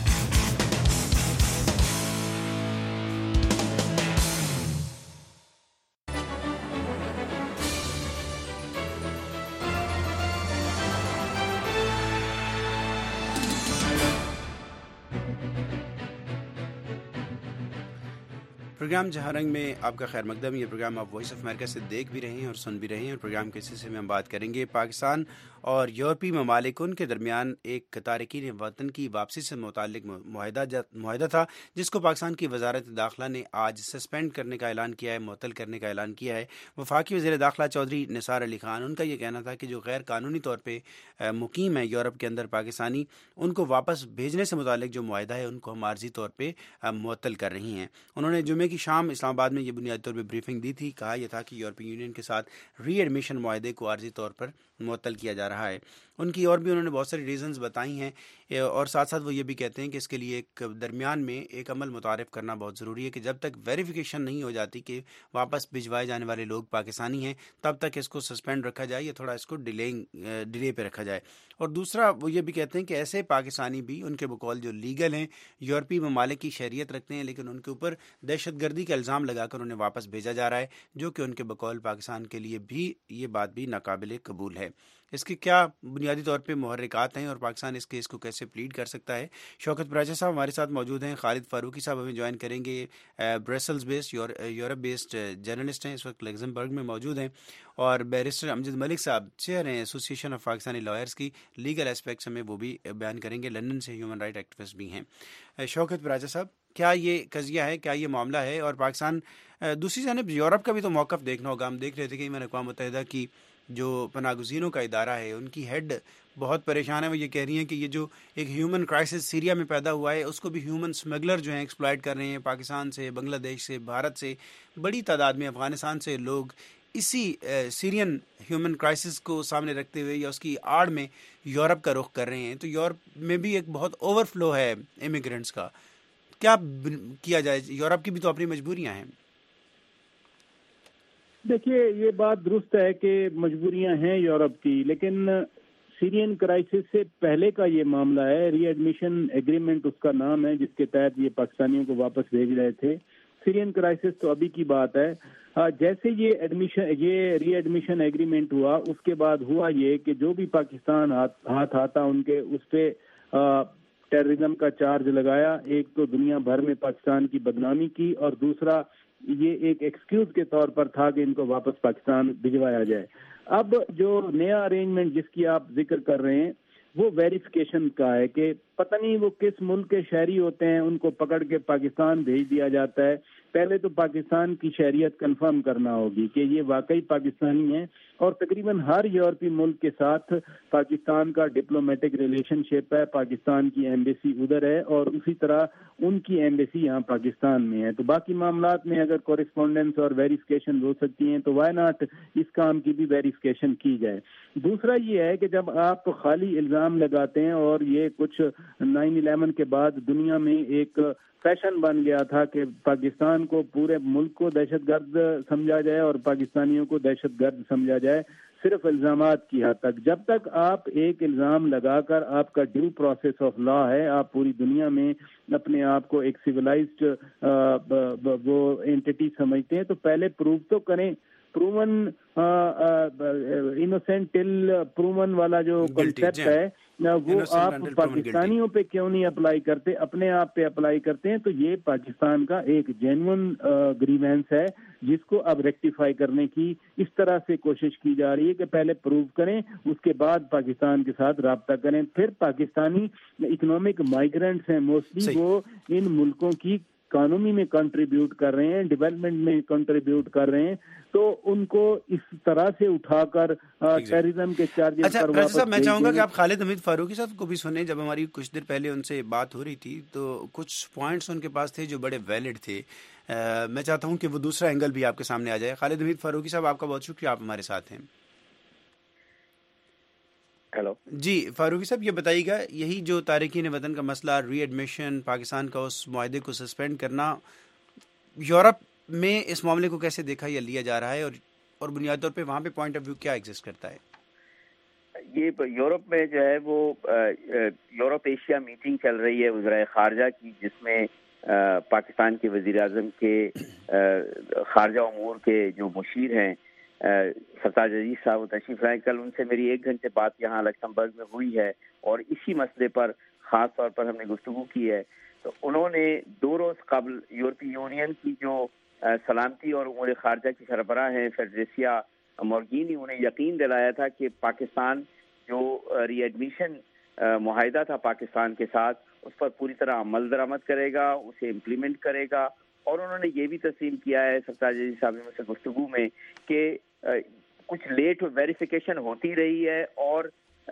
پروگرام جہاں رنگ میں آپ کا خیر مقدم. یہ پروگرام آپ وائس آف امریکہ سے دیکھ بھی رہے ہیں اور سن بھی رہے ہیں, اور پروگرام کے سلسلے میں ہم بات کریں گے پاکستان اور یورپی ممالک ان کے درمیان ایک تارکین وطن کی واپسی سے متعلق معاہدہ معاہدہ تھا, جس کو پاکستان کی وزارت داخلہ نے آج سسپینڈ کرنے کا اعلان کیا ہے, معطل کرنے کا اعلان کیا ہے. وفاقی وزیر داخلہ چودھری نثار علی خان, ان کا یہ کہنا تھا کہ جو غیر قانونی طور پہ مقیم ہے یورپ کے اندر پاکستانی, ان کو واپس بھیجنے سے متعلق جو معاہدہ ہے ان کو ہم عارضی طور پہ معطل کر رہی ہیں. انہوں نے جمعے کی شام اسلام آباد میں یہ بنیادی طور پہ بریفنگ دی تھی. کہا یہ تھا کہ یورپی یونین کے ساتھ ری ایڈمیشن معاہدے کو عارضی طور پر معطل کیا جا رہا ہے. ان کی اور بھی انہوں نے بہت ساری ریزنز بتائی ہیں, اور ساتھ ساتھ وہ یہ بھی کہتے ہیں کہ اس کے لیے ایک درمیان میں ایک عمل متعارف کرنا بہت ضروری ہے کہ جب تک ویریفیکیشن نہیں ہو جاتی کہ واپس بھجوائے جانے والے لوگ پاکستانی ہیں, تب تک اس کو سسپینڈ رکھا جائے یا تھوڑا اس کو ڈیلینگ ڈیلے پہ رکھا جائے. اور دوسرا وہ یہ بھی کہتے ہیں کہ ایسے پاکستانی بھی ان کے بقول جو لیگل ہیں, یورپی ممالک کی شہریت رکھتے ہیں, لیکن ان کے اوپر دہشت گردی کا الزام لگا کر انہیں واپس بھیجا جا رہا ہے, جو کہ ان کے بقول پاکستان کے لیے بھی یہ بات بھی ناقابل قبول ہے. اس کے کیا بنیادی طور پہ محرکات ہیں اور پاکستان اس کیس کو کیسے پلیڈ کر سکتا ہے؟ شوکت پراجا صاحب ہمارے ساتھ موجود ہیں. خالد فاروقی صاحب ہمیں جوائن کریں گے, Brussels based Europe based journalist ہیں, اس وقت لگزمبرگ میں موجود ہیں. اور بیرسٹر امجد ملک صاحب چیئر ہیں association of Pakistani lawyers کی, لیگل اسپیکٹس ہمیں وہ بھی بیان کریں گے. لندن سے ہیومن رائٹ ایکٹیوسٹ بھی ہیں. شوکت پراجا صاحب, کیا یہ قضیہ ہے, کیا یہ معاملہ ہے؟ اور پاکستان دوسری جانب یورپ کا بھی تو موقف دیکھنا ہوگا. ہم دیکھ رہے تھے کہ میں نے اقوام متحدہ کی جو پناہ گزینوں کا ادارہ ہے, ان کی ہیڈ بہت پریشان ہے. وہ یہ کہہ رہی ہیں کہ یہ جو ایک ہیومن کرائسس سیریا میں پیدا ہوا ہے, اس کو بھی ہیومن اسمگلر جو ہیں ایکسپلائٹ کر رہے ہیں. پاکستان سے, بنگلہ دیش سے, بھارت سے, بڑی تعداد میں افغانستان سے لوگ اسی سیرین ہیومن کرائسس کو سامنے رکھتے ہوئے یا اس کی آڑ میں یورپ کا رخ کر رہے ہیں. تو یورپ میں بھی ایک بہت اوور فلو ہے امیگرینٹس کا. کیا کیا جائے؟ یورپ کی بھی تو اپنی مجبوریاں ہیں. دیکھیے, یہ بات درست ہے کہ مجبوریاں ہیں یورپ کی, لیکن سیرین کرائسس سے پہلے کا یہ معاملہ ہے. ری ایڈمیشن ایگریمنٹ اس کا نام ہے, جس کے تحت یہ پاکستانیوں کو واپس بھیج رہے تھے. سیرین کرائسس تو ابھی کی بات ہے. جیسے یہ ایڈمیشن یہ ری ایڈمیشن ایگریمنٹ ہوا, اس کے بعد ہوا یہ کہ جو بھی پاکستان ہاتھ آتا ان کے اس پہ ٹیررزم کا چارج لگایا. ایک تو دنیا بھر میں پاکستان کی بدنامی کی, اور دوسرا یہ ایک ایکسکیوز کے طور پر تھا کہ ان کو واپس پاکستان بھجوایا جائے. اب جو نیا ارینجمنٹ جس کی آپ ذکر کر رہے ہیں, وہ ویریفیکیشن کا ہے کہ پتہ نہیں وہ کس ملک کے شہری ہوتے ہیں, ان کو پکڑ کے پاکستان بھیج دیا جاتا ہے. پہلے تو پاکستان کی شہریت کنفرم کرنا ہوگی کہ یہ واقعی پاکستانی ہیں, اور تقریباً ہر یورپی ملک کے ساتھ پاکستان کا ڈپلومیٹک ریلیشن شپ ہے, پاکستان کی ایمبیسی ادھر ہے اور اسی طرح ان کی ایمبیسی یہاں پاکستان میں ہے. تو باقی معاملات میں اگر کورسپونڈنس اور ویریفیکیشن ہو سکتی ہیں تو وائی ناٹ اس کام کی بھی ویریفیکیشن کی جائے. دوسرا یہ ہے کہ جب آپ خالی الزام لگاتے ہیں, اور یہ کچھ نائن الیون کے بعد دنیا میں ایک فیشن بن گیا تھا کہ پاکستان کو, پورے ملک کو دہشت گرد سمجھا جائے اور پاکستانیوں کو دہشت گرد سمجھا جائے صرف الزامات کی حد تک. جب تک آپ ایک الزام لگا کر آپ کا ڈیو پروسیس آف لا ہے, آپ پوری دنیا میں اپنے آپ کو ایک سویلائزڈ وہ اینٹی سمجھتے ہیں, تو پہلے پروو تو کریں. پروون انوسینٹ ٹل پروون والا جو کنسیپٹ ہے وہ آپ پاکستانیوں پہ کیوں نہیں اپلائی کرتے, اپنے آپ پہ اپلائی کرتے ہیں. تو یہ پاکستان کا ایک جینون گریوینس ہے جس کو اب ریکٹیفائی کرنے کی اس طرح سے کوشش کی جا رہی ہے کہ پہلے پروو کریں, اس کے بعد پاکستان کے ساتھ رابطہ کریں. پھر پاکستانی اکنامک مائیگرنٹس ہیں موسٹلی, وہ ان ملکوں کی اکانومی میں کنٹریبیوٹ کر رہے ہیں, ڈیولپمنٹ میں کنٹریبیوٹ کر رہے ہیں, تو ان کو اس طرح سے اٹھا کر ٹیررزم کے چارجز پر واپس. اچھا, میں چاہوں گا کہ آپ خالد حمید فاروقی صاحب کو بھی سنیں. جب ہماری کچھ دیر پہلے ان سے بات ہو رہی تھی تو کچھ پوائنٹس ان کے پاس تھے جو بڑے ویلڈ تھے. میں چاہتا ہوں کہ وہ دوسرا اینگل بھی آپ کے سامنے آ جائے. خالد حمید فاروقی صاحب, آپ کا بہت شکریہ, آپ ہمارے ساتھ ہیں. ہیلو جی فاروقی صاحب, یہ بتائیے گا, یہی جو تارکین وطن کا مسئلہ, ری ایڈمیشن, پاکستان کا اس معاہدے کو سسپینڈ کرنا, یورپ میں اس معاملے کو کیسے دیکھا یا لیا جا رہا ہے, اور اور بنیادی طور پہ وہاں پہ پوائنٹ آف ویو کیا ایگزسٹ کرتا ہے؟ یہ یورپ میں جو ہے وہ یورپ ایشیا میٹنگ چل رہی ہے وزرائے خارجہ کی, جس میں پاکستان کے وزیر اعظم کے خارجہ امور کے جو مشیر ہیں سرتاج عزیز صاحب وہ تشریف لائے. کل ان سے میری ایک گھنٹے بات یہاں لکسمبرگ میں ہوئی ہے اور اسی مسئلے پر خاص طور پر ہم نے گفتگو کی ہے. تو انہوں نے دو روز قبل یورپی یونین کی جو سلامتی اور امور خارجہ کی سربراہ ہیں فیڈریسیا مورگینی, انہیں یقین دلایا تھا کہ پاکستان جو ری ایڈمیشن معاہدہ تھا پاکستان کے ساتھ, اس پر پوری طرح عمل درآمد کرے گا, اسے امپلیمنٹ کرے گا. اور انہوں نے یہ بھی تسلیم کیا ہے سرتاج عزیز صاحب نے سے گفتگو میں کہ کچھ لیٹ ویریفیکیشن ہوتی رہی ہے اور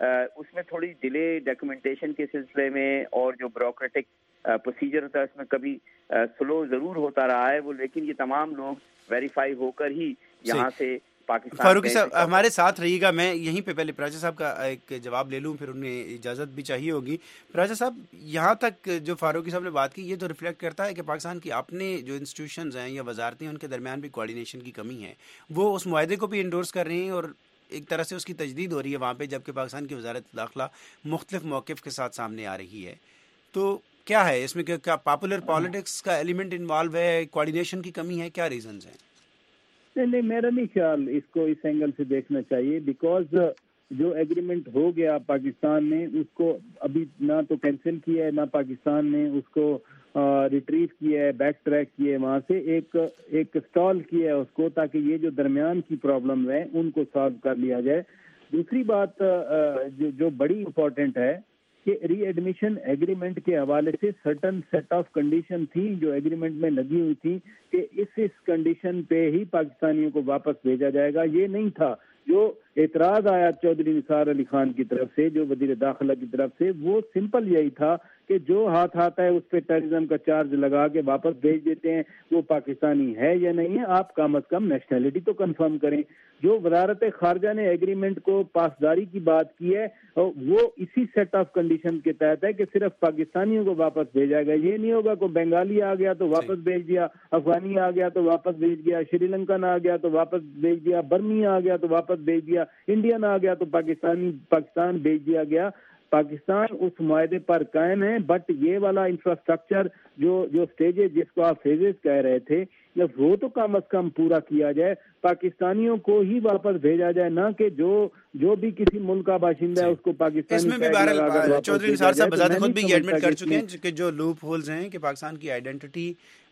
اس میں تھوڑی ڈیلے ڈاکیومنٹیشن کے سلسلے میں, اور جو بیوروکریٹک پروسیجر ہوتا ہے اس میں کبھی سلو ضرور ہوتا رہا ہے وہ, لیکن یہ تمام لوگ ویریفائی ہو کر ہی یہاں سے پاکستان. فاروقی صاحب ہمارے ساتھ رہیے گا. میں یہیں پہ پہلے پراجا صاحب کا ایک جواب لے لوں, پھر انہیں اجازت بھی چاہیے ہوگی. پراجا صاحب, یہاں تک جو فاروقی صاحب نے بات کی, یہ تو ریفلیکٹ کرتا ہے کہ پاکستان کی اپنے جو انسٹیٹیوشنز ہیں یا وزارتیں, ان کے درمیان بھی کوآرڈینیشن کی کمی ہے. وہ اس معاہدے کو بھی انڈورس کر رہے ہیں اور ایک طرح سے اس کی تجدید ہو رہی ہے وہاں پہ, جبکہ پاکستان کی وزارت داخلہ مختلف موقف کے ساتھ سامنے آ رہی ہے. تو کیا ہے اس میں, کیا پاپولر پالیٹکس کا ایلیمنٹ انوالو ہے, کوآرڈینیشن کی کمی ہے, کیا ریزنز ہیں؟ نہیں نہیں میرا نہیں خیال اس کو اس اینگل سے دیکھنا چاہیے, بیکاز جو ایگریمنٹ ہو گیا پاکستان نے اس کو ابھی نہ تو کینسل کیا ہے, نہ پاکستان نے اس کو ریٹریو کیا ہے, بیک ٹریک کیا ہے, وہاں سے ایک ایک اسٹال کیا ہے اس کو, تاکہ یہ جو درمیان کی پرابلم ہے ان کو سالو کر لیا جائے. دوسری بات جو جو بڑی امپورٹنٹ ہے کہ ری ایڈمیشن ایگریمنٹ کے حوالے سے سرٹن سیٹ آف کنڈیشن تھی جو ایگریمنٹ میں لگی ہوئی تھی کہ اس اس کنڈیشن پہ ہی پاکستانیوں کو واپس بھیجا جائے گا. یہ نہیں تھا جو اعتراض آیا چودھری نثار علی خان کی طرف سے, جو وزیر داخلہ کی طرف سے, وہ سمپل یہی تھا کہ جو ہاتھ آتا ہے اس پہ ٹیررزم کا چارج لگا کے واپس بھیج دیتے ہیں, وہ پاکستانی ہے یا نہیں ہے, آپ کم از کم نیشنلٹی تو کنفرم کریں. جو وزارت خارجہ نے ایگریمنٹ کو پاسداری کی بات کی ہے وہ اسی سیٹ آف کنڈیشن کے تحت ہے کہ صرف پاکستانیوں کو واپس بھیجا گیا. یہ نہیں ہوگا کوئی بنگالی آ گیا تو واپس بھیج دیا, افغانی آ گیا تو واپس بھیج دیا, شری لنکن آ گیا تو واپس بھیج دیا, برمی آ گیا تو واپس بھیج دیا, انڈین آ گیا تو پاکستانی پاکستان بھیج دیا گیا. پاکستان اس معاہدے پر قائم ہے, بٹ یہ والا انفراسٹرکچر جو جو سٹیجز جس کو آپ فیزز کہہ رہے تھے وہ تو کم از کم پورا کیا جائے, پاکستانیوں کو ہی واپس بھیجا جائے, نہ کہ جو جو بھی کسی ملک کا باشندہ ہے اس کو پاکستانی. اس میں بھی بہرحال چودھری نثار صاحب بذات خود بھی یہ ایڈمٹ کر چکے ہیں کہ جو لوپ ہولز ہیں کہ پاکستان کی آئیڈینٹی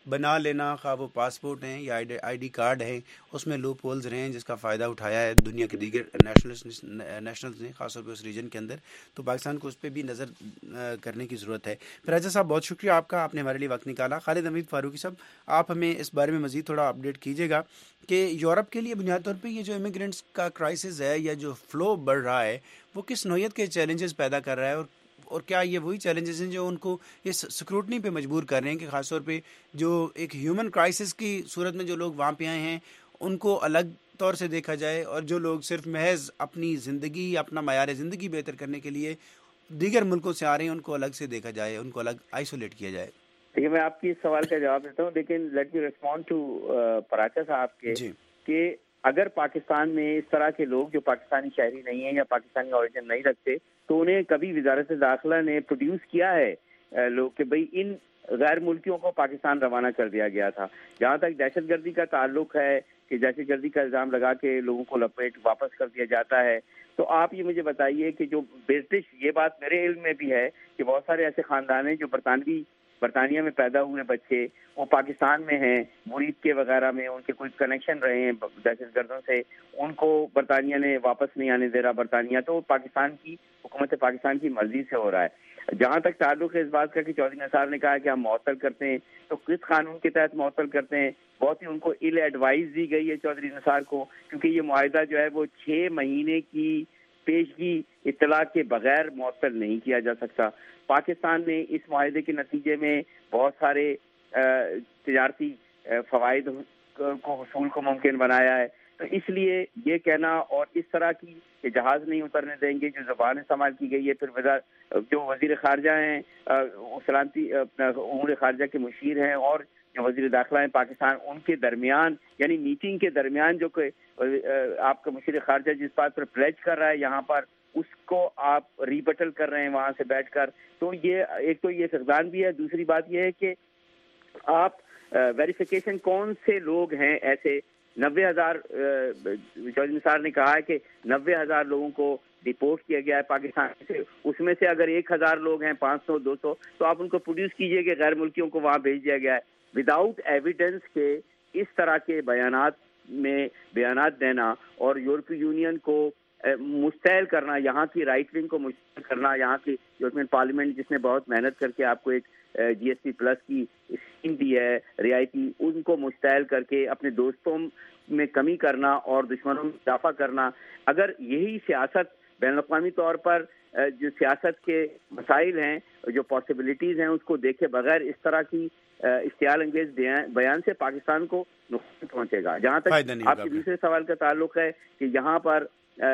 بنا لینا، خواہ وہ پاسپورٹ ہیں یا آئی ڈی کارڈ ہیں، اس میں لوپ ہولز رہے ہیں جس کا فائدہ اٹھایا ہے دنیا کے دیگر نیشنلز نیشنلز نے، خاص طور پہ اس ریجن کے اندر. تو پاکستان کو اس پہ بھی نظر کرنے کی ضرورت ہے. راجہ صاحب بہت شکریہ آپ کا، آپ نے ہمارے لیے وقت نکالا. خالد حمید فاروقی صاحب، آپ ہمیں اس بارے میں مزید تھوڑا اپڈیٹ کیجیے گا کہ یورپ کے لیے بنیادی طور پہ یہ جو امیگرینٹس کا کرائسس ہے یا جو فلو بڑھ رہا ہے وہ کس نوعیت کے چیلنجز پیدا کر رہا ہے، اور اور کیا یہ وہی چیلنجز ہیں جو ان کو اس سکروٹنی پہ مجبور کر رہے ہیں کہ خاص طور پہ جو ایک ہیومن کرائسس کی صورت میں جو لوگ وہاں پہ آئے ہیں ان کو الگ طور سے دیکھا جائے، اور جو لوگ صرف محض اپنی زندگی اپنا معیار زندگی بہتر کرنے کے لیے دیگر ملکوں سے آ رہے ہیں ان کو الگ سے دیکھا جائے، ان کو الگ آئسولیٹ کیا جائے؟ دیکھیے میں آپ کی اس سوال کا جواب دیتا ہوں، لیکن let me respond to Paracha صاحب کے جی. کہ اگر پاکستان میں اس طرح کے لوگ جو پاکستانی شہری نہیں ہیں یا پاکستانی اوریجن نہیں رکھتے تو انہیں کبھی وزارت داخلہ نے پروڈیوس کیا ہے لوگ کہ بھئی ان غیر ملکیوں کو پاکستان روانہ کر دیا گیا تھا. جہاں تک دہشت گردی کا تعلق ہے کہ دہشت گردی کا الزام لگا کے لوگوں کو لپیٹ واپس کر دیا جاتا ہے، تو آپ یہ مجھے بتائیے کہ جو برٹش، یہ بات میرے علم میں بھی ہے کہ بہت سارے ایسے خاندان ہیں جو برطانوی برطانیہ میں پیدا ہوئے بچے وہ پاکستان میں ہیں، مرید کے وغیرہ میں ان کے کوئی کنیکشن رہے ہیں دہشت گردوں سے، ان کو برطانیہ نے واپس نہیں آنے دے رہا برطانیہ، تو پاکستان کی حکومت پاکستان کی مرضی سے ہو رہا ہے. جہاں تک تعلق ہے اس بات کا کہ چودھری نثار نے کہا کہ ہم معطل کرتے ہیں، تو کس قانون کے تحت معطل کرتے ہیں؟ بہت ہی ان کو ایل ایڈوائز دی گئی ہے چودھری نثار کو، کیونکہ یہ معاہدہ جو ہے وہ چھ مہینے کی پیشگی اطلاع کے بغیر معطل نہیں کیا جا سکتا. پاکستان نے اس معاہدے کے نتیجے میں بہت سارے تجارتی فوائد کو حصول کو ممکن بنایا ہے، تو اس لیے یہ کہنا اور اس طرح کی کہ جہاز نہیں اترنے دیں گے جو زبان استعمال کی گئی ہے. پھر جو وزیر خارجہ ہیں، سلامتی امور خارجہ کے مشیر ہیں، اور جو وزیر داخلہ ہیں پاکستان، ان کے درمیان یعنی میٹنگ کے درمیان جو کہ آپ کا مشیر خارجہ جس بات پر پلیج کر رہا ہے یہاں پر، اس کو آپ ریبٹل کر رہے ہیں وہاں سے بیٹھ کر، تو یہ ایک تو یہ فقدان بھی ہے. دوسری بات یہ ہے کہ آپ ویریفیکیشن کون سے لوگ ہیں ایسے، نوے ہزار چودھری نثار نے کہا ہے کہ نوے ہزار لوگوں کو ڈپورٹ کیا گیا ہے پاکستان سے، اس میں سے اگر ایک ہزار لوگ ہیں، پانچ سو دو سو، تو آپ ان کو پروڈیوس کیجئے کہ غیر ملکیوں کو وہاں بھیج دیا گیا ہے. وداؤٹ ایویڈنس کے اس طرح کے بیانات میں بیانات دینا اور یورپی یونین کو مستحل کرنا، یہاں کی رائٹ ونگ کو مستحل کرنا، یہاں کی یورپین پارلیمنٹ جس نے بہت محنت کر کے آپ کو ایک جی ایس ٹی پلس کی اسکیم دی ہے رعایتی، ان کو مستحل کر کے اپنے دوستوں میں کمی کرنا اور دشمنوں میں اضافہ کرنا، اگر یہی سیاست بین الاقوامی طور پر جو سیاست کے مسائل ہیں، جو پاسبلٹیز ہیں، اس کو دیکھے بغیر اس طرح کی اشتعال انگیز بیان سے پاکستان کو نقصان پہنچے گا. جہاں تک آپ کے دوسرے سوال کا تعلق ہے کہ یہاں پر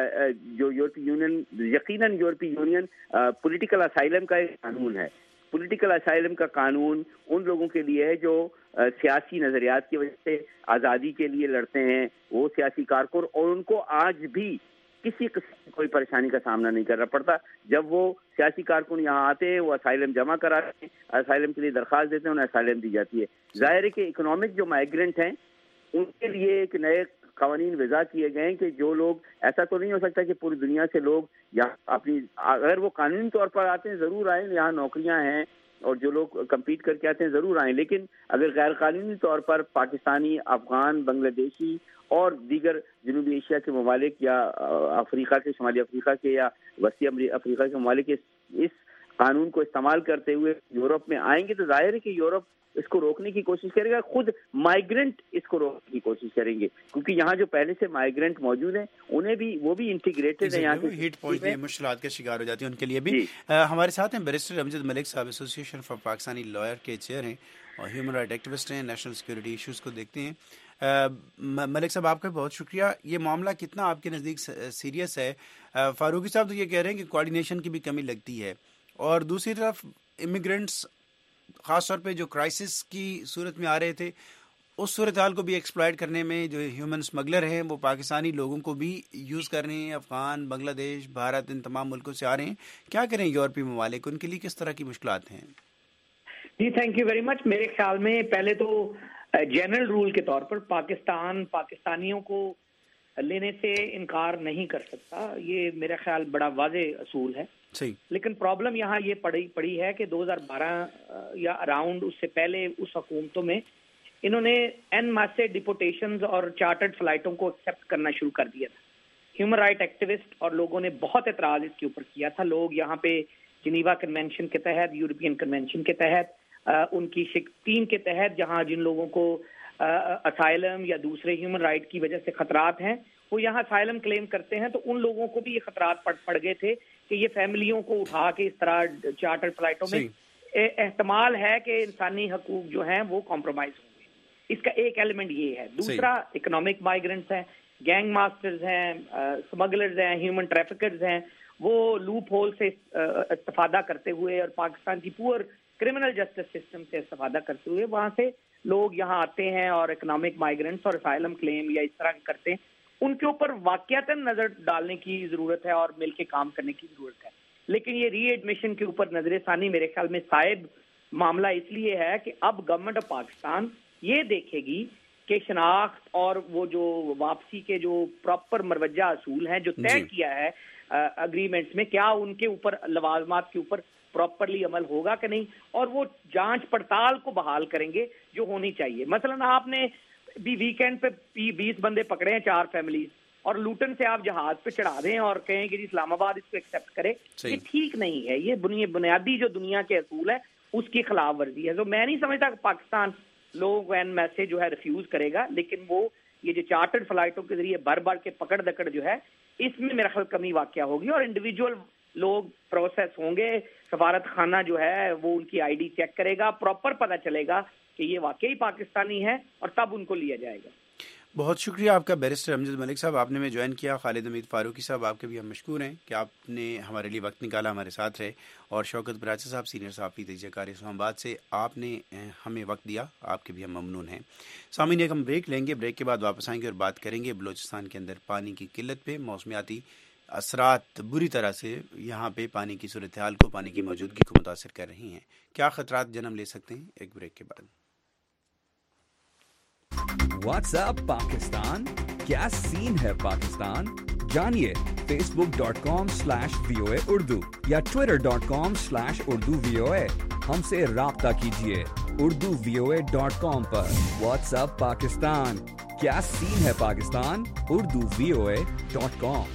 جو یورپی یونین، یقیناً یورپی یونین پولیٹیکل اسائلم کا ایک قانون ہے. پولیٹیکل اسائلم کا قانون ان لوگوں کے لیے ہے جو سیاسی نظریات کی وجہ سے آزادی کے لیے لڑتے ہیں، وہ سیاسی کارکن، اور ان کو آج بھی کسی قسم کی کوئی پریشانی کا سامنا نہیں کرنا پڑتا. جب وہ سیاسی کارکن یہاں آتے ہیں، وہ اسائلم جمع کراتے ہیں، اسائلم کے لیے درخواست دیتے ہیں، انہیں اسائلم دی جاتی ہے. ظاہر ہے کہ اکنامک جو مائیگرنٹ ہیں ان کے لیے ایک نئے قوانین وضع کیے گئے ہیں کہ جو لوگ، ایسا تو نہیں ہو سکتا کہ پوری دنیا سے لوگ یہاں اپنی، اگر وہ قانونی طور پر آتے ہیں ضرور آئیں، یہاں نوکریاں ہیں اور جو لوگ کمپیٹ کر کے آتے ہیں ضرور آئیں، لیکن اگر غیر قانونی طور پر پاکستانی، افغان، بنگلہ دیشی اور دیگر جنوبی ایشیا کے ممالک یا افریقہ کے، شمالی افریقہ کے یا وسطی افریقہ کے ممالک اس قانون کو استعمال کرتے ہوئے یورپ میں آئیں گے، تو ظاہر ہے کہ یورپ اس کو روکنے کی کوشش کرے گا، خود مائیگرنٹ اس کو روکنے کی کوشش کریں گے، کیونکہ یہاں جو پہلے سے مائیگرنٹ موجود ہیں انہیں بھی، وہ بھی انٹیگریٹڈ ہیں، یہاں کے ہیٹ پوائنٹ میں مشکلات کا شکار ہو جاتی ہیں ان کے لیے بھی. ہمارے ساتھ ہیں بیرسٹر امجد ملک صاحب، association for Pakistani lawyer کے چیئر ہیں اور ہیومن رائٹ ایکٹیوسٹ ہیں، نیشنل سیکورٹی ایشوز کو دیکھتے ہیں. ملک صاحب آپ کا بہت شکریہ. یہ معاملہ کتنا آپ کے نزدیک سیریس ہے؟ فاروقی صاحب تو یہ کہہ رہے ہیں کہ کوآرڈینیشن کی بھی کمی لگتی ہے، اور دوسری طرف امیگرینٹس خاص طور پہ جو کرائسس کی صورت میں آ رہے تھے، اس صورتحال کو بھی ایکسپلائٹ کرنے میں جو ہیومن اسمگلر ہیں وہ پاکستانی لوگوں کو بھی یوز کر رہے ہیں. افغان، بنگلہ دیش، بھارت، ان تمام ملکوں سے آ رہے ہیں. کیا کریں یورپی ممالک، ان کے لیے کس طرح کی مشکلات ہیں؟ جی تھینک یو ویری مچ. میرے خیال میں پہلے تو جنرل رول کے طور پر پاکستان پاکستانیوں کو لینے سے انکار نہیں کر سکتا، یہ میرا خیال بڑا واضح اصول ہے. صحیح. لیکن پرابلم یہاں یہ پڑی پڑی ہے کہ دو ہزار بارہ یا اراؤنڈ، اس سے پہلے اس حکومتوں میں انہوں نے این ماسے ڈپورٹیشنز اور چارٹرڈ فلائٹوں کو ایکسیپٹ کرنا شروع کر دیا تھا. ہیومن رائٹ ایکٹیوسٹ اور لوگوں نے بہت اعتراض اس کے اوپر کیا تھا. لوگ یہاں پہ جنیوا کنونشن کے تحت, یورپین کنونشن کے تحت, ان کی تین کے تحت, جہاں جن لوگوں کو اسائلم یا دوسرے ہیومن رائٹ کی وجہ سے خطرات ہیں وہ یہاں اسائلم کلیم کرتے ہیں, تو ان لوگوں کو بھی یہ خطرات پڑ پڑ گئے تھے کہ یہ فیملیوں کو اٹھا کے اس طرح چارٹر فلائٹوں میں احتمال ہے کہ انسانی حقوق جو ہیں وہ کمپرومائز ہوں گے. اس کا ایک ایلیمنٹ یہ ہے. دوسرا اکنامک مائیگرنٹس ہیں, گینگ ماسٹرز ہیں, اسمگلرز ہیں, ہیومن ٹریفکرز ہیں, وہ لوپ ہول سے استفادہ کرتے ہوئے اور پاکستان کی پور کرمنل جسٹس سسٹم سے استفادہ کرتے ہوئے وہاں سے لوگ یہاں آتے ہیں اور اکنامک مائیگرنٹس اور اسائلم کلیم یا اس طرح کرتے ہیں. ان کے اوپر واقعتاً نظر ڈالنے کی ضرورت ہے اور مل کے کام کرنے کی ضرورت ہے. لیکن یہ ری ایڈمیشن کے اوپر نظر ثانی میرے خیال میں صائب معاملہ اس لیے ہے کہ اب گورنمنٹ آف پاکستان یہ دیکھے گی کہ شناخت اور وہ جو واپسی کے جو پراپر مروجہ اصول ہیں جو طے کیا ہے اگریمنٹس میں, کیا ان کے اوپر لوازمات کے اوپر پراپرلی عمل ہوگا کہ نہیں, اور وہ جانچ پڑتال کو بحال کریں گے جو ہونی چاہیے. مثلاً آپ نے بھی ویکینڈ پہ بیس بندے پکڑے ہیں, چار فیملیز, اور لوٹن سے آپ جہاز پہ چڑھا دیں اور کہیں کہ اسلام آباد اس کو ایکسیپٹ کرے, یہ ٹھیک نہیں ہے. یہ بنیادی جو دنیا کے اصول ہے اس کی خلاف ورزی ہے. تو میں نہیں سمجھتا کہ پاکستان لوگوں کو این میسج جو ہے ریفیوز کرے گا, لیکن وہ یہ جو چارٹرڈ فلائٹوں کے ذریعے بڑھ بڑھ کے پکڑ دکڑ جو ہے اس میں میرا خیال کمی واقع ہوگی, اور انڈیویجول لوگ پروسیس ہوں گے. سفارت خانہ جو ہے وہ ان کی آئی ڈی چیک کرے گا, پراپر پتہ چلے گا کہ یہ واقعی پاکستانی ہے, اور تب ان کو لیا جائے گا. بہت شکریہ آپ کا بیرسٹر امجد ملک صاحب, آپ نے میں جوائن کیا. خالد حمید فاروقی صاحب, آپ کے بھی ہم مشکور ہیں کہ آپ نے ہمارے لیے وقت نکالا, ہمارے ساتھ رہے. اور شوکت براچہ صاحب, سینئر صحافی تجزیہ کار اسلام آباد سے, آپ نے ہمیں وقت دیا, آپ کے بھی ہم ممنون ہیں. سامعین, ایک ہم بریک لیں گے, بریک کے بعد واپس آئیں گے اور بات کریں گے بلوچستان کے اندر پانی کی قلت پہ. موسمیاتی اثرات بری طرح سے یہاں پہ پانی کی صورتحال کو, پانی کی موجودگی کو متاثر کر رہی ہیں. کیا خطرات جنم لے سکتے ہیں؟ ایک بریک کے بعد. واٹس اپ پاکستان, کیا سین ہے پاکستان؟ جانیے Facebook dot com slash V O A Urdu یا Twitter dot com slash Urdu V O A. ہم سے رابطہ کیجیے Urdu V O A dot com پر. واٹس اپ پاکستان, کیا سین ہے Pakistan? Urdu V O A dot com.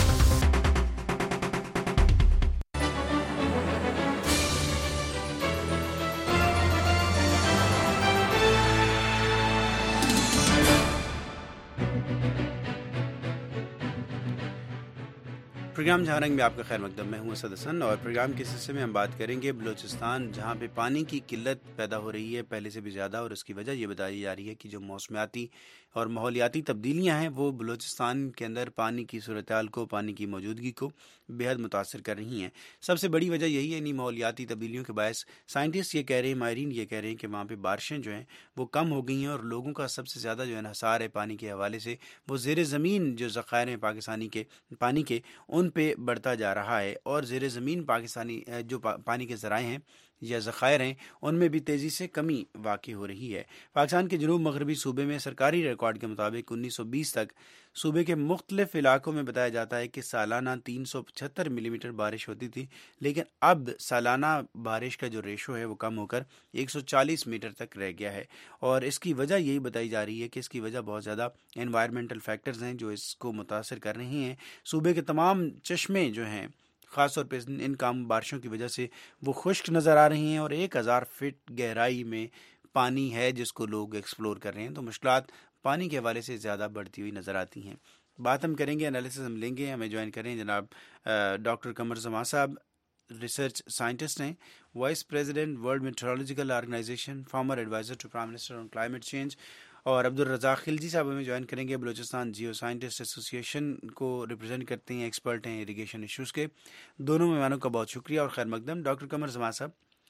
Programme جہاں رنگ میں آپ کا خیر مقدم. میں ہوں اسد حسن, اور پروگرام کے سلسلے میں ہم بات کریں گے بلوچستان, جہاں پہ پانی کی قلت پیدا ہو رہی ہے پہلے سے بھی زیادہ, اور اس کی وجہ یہ بتائی جا رہی ہے کہ جو موسمیاتی اور ماحولیاتی تبدیلیاں ہیں وہ بلوچستان کے اندر پانی کی صورتحال کو, پانی کی موجودگی کو بے حد متاثر کر رہی ہیں. سب سے بڑی وجہ یہی ہے انہیں ماحولیاتی تبدیلیوں کے باعث سائنٹسٹ یہ کہہ رہے ہیں, ماہرین یہ کہہ رہے ہیں کہ وہاں پہ بارشیں جو ہیں وہ کم ہو گئی ہیں, اور لوگوں کا سب سے زیادہ جو ہے انحصار ہے پانی کے حوالے سے وہ زیر زمین جو ذخائر ہیں پاکستانی کے پانی کے, ان پہ بڑھتا جا رہا ہے. اور زیر زمین پاکستانی جو پانی کے ذرائع ہیں یا ذخائر ہیں ان میں بھی تیزی سے کمی واقع ہو رہی ہے. پاکستان کے جنوب مغربی صوبے میں سرکاری ریکارڈ کے مطابق انیس سو بیس تک صوبے کے مختلف علاقوں میں بتایا جاتا ہے کہ سالانہ تین سو پچہتر ملی میٹر بارش ہوتی تھی, لیکن اب سالانہ بارش کا جو ریشو ہے وہ کم ہو کر ایک سو چالیس میٹر تک رہ گیا ہے. اور اس کی وجہ یہی بتائی جا رہی ہے کہ اس کی وجہ بہت زیادہ انوائرمنٹل فیکٹرز ہیں جو اس کو متاثر کر رہی ہیں. صوبے کے تمام چشمے جو ہیں خاص طور پہ ان کام بارشوں کی وجہ سے وہ خشک نظر آ رہی ہیں, اور ایک ہزار فٹ گہرائی میں پانی ہے جس کو لوگ ایکسپلور کر رہے ہیں. تو مشکلات پانی کے حوالے سے زیادہ بڑھتی ہوئی نظر آتی ہیں. بات ہم کریں گے, انالیسس ہم لیں گے. ہمیں جوائن کریں جناب ڈاکٹر قمر زمان صاحب, ریسرچ سائنٹسٹ ہیں, vice president world meteorological organisation, former adviser to prime minister on climate change. اور عبدالرزاق خلجی صاحب ہمیں جوائن کریں گے, بلوچستان جیو سائنٹسٹ ایسوسی ایشن کو ریپرزینٹ کرتے ہیں, ایکسپرٹ ہیں اریگیشن ایشوز کے. دونوں مہمانوں کا بہت شکریہ اور خیر مقدم. ڈاکٹر قمر زمان صاحب,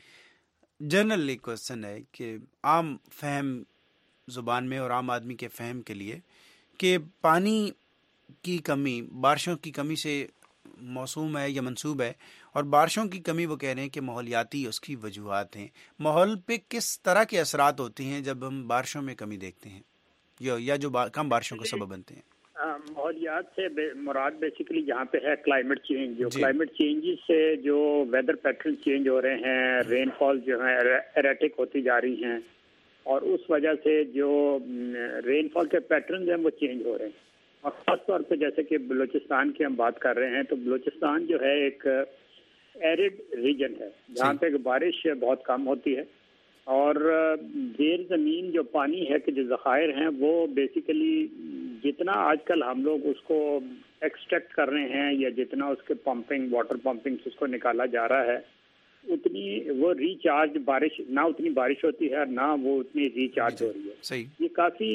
جنرل ایک کوشچن ہے کہ عام فہم زبان میں اور عام آدمی کے فہم کے لیے کہ پانی کی کمی بارشوں کی کمی سے موسوم ہے یا منسوب ہے, اور بارشوں کی کمی وہ کہہ رہے ہیں کہ ماحولیاتی اس کی وجوہات ہیں. ماحول پہ کس طرح کے اثرات ہوتے ہیں جب ہم بارشوں میں کمی دیکھتے ہیں یا جو کم بارشوں کا سبب بنتے ہیں؟ ماحولیات سے مراد بیسیکلی یہاں پہ ہے کلائمیٹ چینج. جو کلائمیٹ چینج سے جو ویدر پیٹرن چینج ہو رہے ہیں, رین فال جو ہے ایریٹک ہوتی جا رہی ہیں, اور اس وجہ سے جو رین فال کے پیٹرنز ہیں وہ چینج ہو رہے ہیں. اور خاص طور پہ جیسے کہ بلوچستان کی ہم بات کر رہے ہیں تو بلوچستان جو ہے ایک ایرڈ ریجن ہے جہاں پہ بارش بہت کم ہوتی ہے اور زیر زمین جو پانی ہے کہ جو ذخائر ہیں وہ بیسیکلی جتنا آج کل ہم لوگ اس کو ایکسٹریکٹ کر رہے ہیں یا جتنا اس کے پمپنگ واٹر پمپنگ سے اس کو نکالا جا رہا ہے اتنی وہ ریچارج بارش نہ اتنی بارش ہوتی ہے نہ وہ اتنی ریچارج ہو رہی ہے. یہ کافی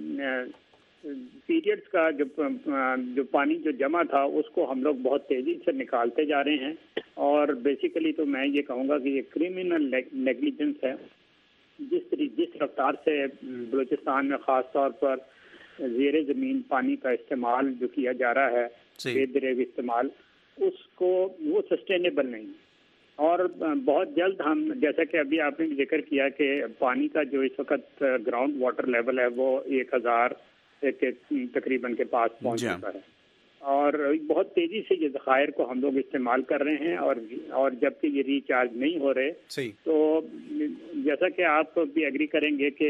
پیریڈز کا جو جو پانی جو جمع تھا اس کو ہم لوگ بہت تیزی سے نکالتے جا رہے ہیں اور بیسیکلی تو میں یہ کہوں گا کہ یہ کرمنل نیگلیجنس ہے. جس جس رفتار سے بلوچستان میں خاص طور پر زیر زمین پانی کا استعمال جو کیا جا رہا ہے بے دریغ استعمال اس کو وہ سسٹینیبل نہیں اور بہت جلد ہم جیسا کہ ابھی آپ نے ذکر کیا کہ پانی کا جو اس وقت گراؤنڈ واٹر لیول ہے وہ ایک ہزار کے تقریباً کے پاس پہنچ چکا ہے اور بہت تیزی سے یہ ذخائر کو ہم لوگ استعمال کر رہے ہیں اور اور جبکہ یہ ریچارج نہیں ہو رہے تو جیسا کہ آپ بھی ایگری کریں گے کہ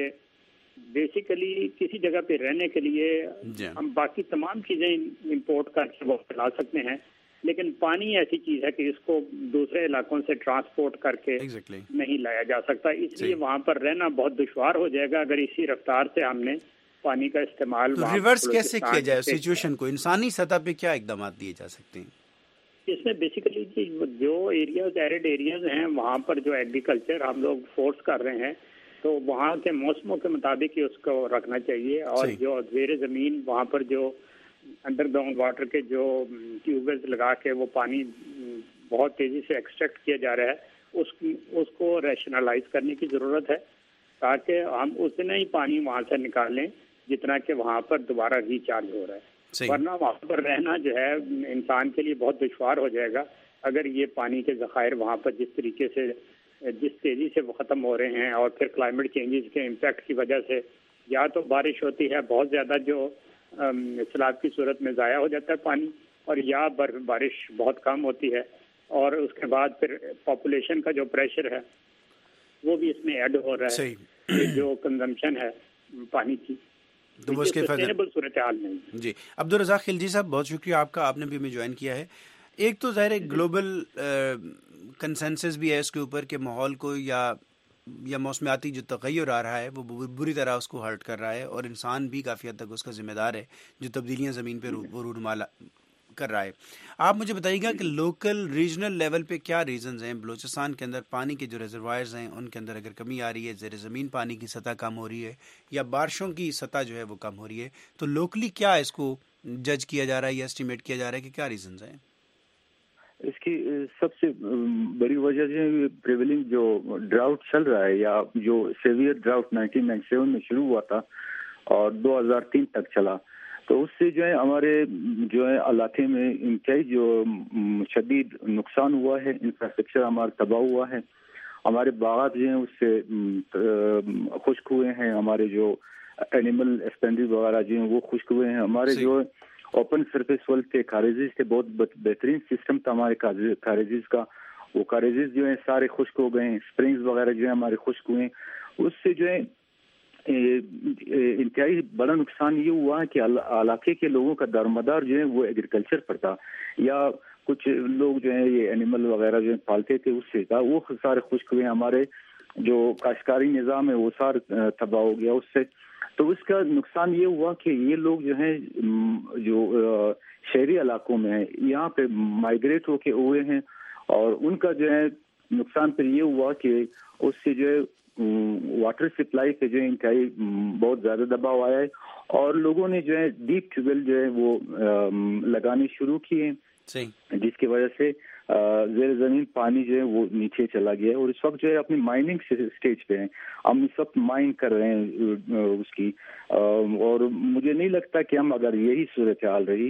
بیسیکلی کسی جگہ پہ رہنے کے لیے ہم باقی تمام چیزیں امپورٹ کر کے وہ لا سکتے ہیں لیکن پانی ایسی چیز ہے کہ اس کو دوسرے علاقوں سے ٹرانسپورٹ کر کے exactly. نہیں لایا جا سکتا. اس لیے وہاں پر رہنا بہت دشوار ہو جائے گا اگر اسی رفتار سے ہم نے پانی کا استعمال. تو ریورس کیسے کیا جائے سچویشن کو؟ انسانی سطح پہ کیا اقدامات دیے جا سکتے ہیں اس میں؟ بیسیکلی جو ایریاز ایرڈ ایریاز ہیں وہاں پر جو ایگریکلچر ہم لوگ فورس کر رہے ہیں تو وہاں کے موسموں کے مطابق ہی اس کو رکھنا چاہیے اور جو زیر زمین وہاں پر جو انڈر گراؤنڈ واٹر کے جو ٹیوبویلز لگا کے وہ پانی بہت تیزی سے ایکسٹریکٹ کیا جا رہا ہے اس اس کو ریشنلائز کرنے کی ضرورت ہے تاکہ ہم اتنا ہی پانی وہاں سے نکالیں جتنا کہ وہاں پر دوبارہ ریچارج ہو رہا ہے. ورنہ وہاں پر رہنا جو ہے انسان کے لیے بہت دشوار ہو جائے گا اگر یہ پانی کے ذخائر وہاں پر جس طریقے سے جس تیزی سے وہ ختم ہو رہے ہیں اور پھر کلائمیٹ چینجز کے امپیکٹ کی وجہ سے یا تو بارش ہوتی ہے بہت زیادہ جو سیلاب کی صورت میں ضائع ہو جاتا ہے پانی اور یا بارش بہت کم ہوتی ہے اور اس کے بعد پھر پاپولیشن کا جو پریشر ہے وہ بھی اس میں ایڈ ہو رہا ہے جو کنزمپشن ہے پانی کی تو اس کے سسٹینیبل صورتحال نہیں. جی عبدالرزاق خلجی صاحب بہت شکریہ آپ کا, آپ نے بھی ہمیں جوائن کیا ہے. ایک تو ظاہر ہے گلوبل کنسنسس بھی ہے اس کے اوپر کہ ماحول کو یا یا موسمیاتی جو تغیر آ رہا ہے وہ بری طرح اس کو ہرٹ کر رہا ہے اور انسان بھی کافی حد تک اس کا ذمہ دار ہے جو تبدیلیاں زمین پہ وہ رونما کر رہا ہے. آپ مجھے بتائیے گا کہ لوکل ریجنل لیول پہ کیا ریزنز ہیں بلوچستان کے اندر پانی کے جو ریزروائرز ہیں ان کے اندر اگر کمی آ رہی ہے, زیر زمین پانی کی سطح کم ہو رہی ہے یا بارشوں کی سطح جو ہے وہ کم ہو رہی ہے, تو لوکلی کیا اس کو جج کیا جا رہا ہے یا اسٹیمیٹ کیا جا رہا ہے کہ کیا ریزنز ہیں؟ اس کی سب سے بڑی وجہ جو ہے پریویلنگ جو ڈراؤٹ چل رہا ہے یا جو severe drought nineteen ninety seven میں شروع ہوا تھا اور دو ہزار تین تک چلا, تو اس سے جو ہے ہمارے جو ہے علاقے میں انتہائی جو شدید نقصان ہوا ہے, انفراسٹرکچر ہمارا تباہ ہوا ہے, ہمارے باغات جو ہیں اس سے خشک ہوئے ہیں, ہمارے جو اینیمل اسپینڈری وغیرہ جو ہیں وہ خشک ہوئے ہیں, ہمارے جو اوپن سرفیس ول تھے کاریجز تھے بہت بہترین سسٹم تھا ہمارے کاریجز کا, وہ کاریجز جو ہیں سارے خشک ہو گئے ہیں, اسپرنگز وغیرہ جو ہیں ہمارے خشک ہوئے ہیں. اس سے جو ہے انتہائی بڑا نقصان یہ ہوا کہ علاقے کے لوگوں کا دارمدار جو ہے وہ ایگریکلچر پر تھا یا کچھ لوگ جو ہیں یہ اینیمل وغیرہ جو پالتے تھے اس سے تھا, وہ سارے خشک ہوئے. ہمارے جو کاشتکاری نظام ہے وہ سارا تباہ ہو گیا اس سے. تو اس کا نقصان یہ ہوا کہ یہ لوگ جو ہیں جو شہری علاقوں میں ہیں یہاں پہ مائگریٹ ہو کے ہوئے ہیں اور ان کا جو ہے نقصان پھر یہ ہوا کہ اس سے جو ہے واٹر سپلائی پہ جو ہے انتہائی بہت زیادہ دباؤ آیا ہے اور لوگوں نے جو ہے ڈیپ ٹیوب ویل جو ہے وہ لگانے شروع کیے, جس کی وجہ سے زیر زمین پانی جو ہے وہ نیچے چلا گیا ہے اور اس وقت جو ہے اپنی مائننگ سٹیج پہ ہیں, ہم اس وقت مائن کر رہے ہیں اس کی, اور مجھے نہیں لگتا کہ ہم اگر یہی صورتحال رہی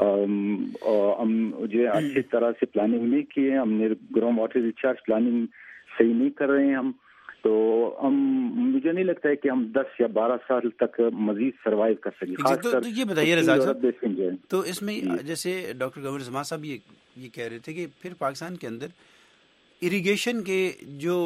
ہم جو ہے اچھی طرح سے پلاننگ نہیں کی ہے, ہم نے گراؤنڈ واٹر ریچارج پلاننگ صحیح نہیں کر رہے ہیں ہم, تو ہم مجھے نہیں لگتا ہے کہ ہم دس یا بارہ سال تک مزید سروائیو کر سکیں. خاص تو, کر تو یہ بتائیے رضا صاحب, تو اس میں جیسے ڈاکٹر گورنر زمان صاحب یہ یہ کہہ رہے تھے کہ پھر پاکستان کے اندر اریگیشن کے جو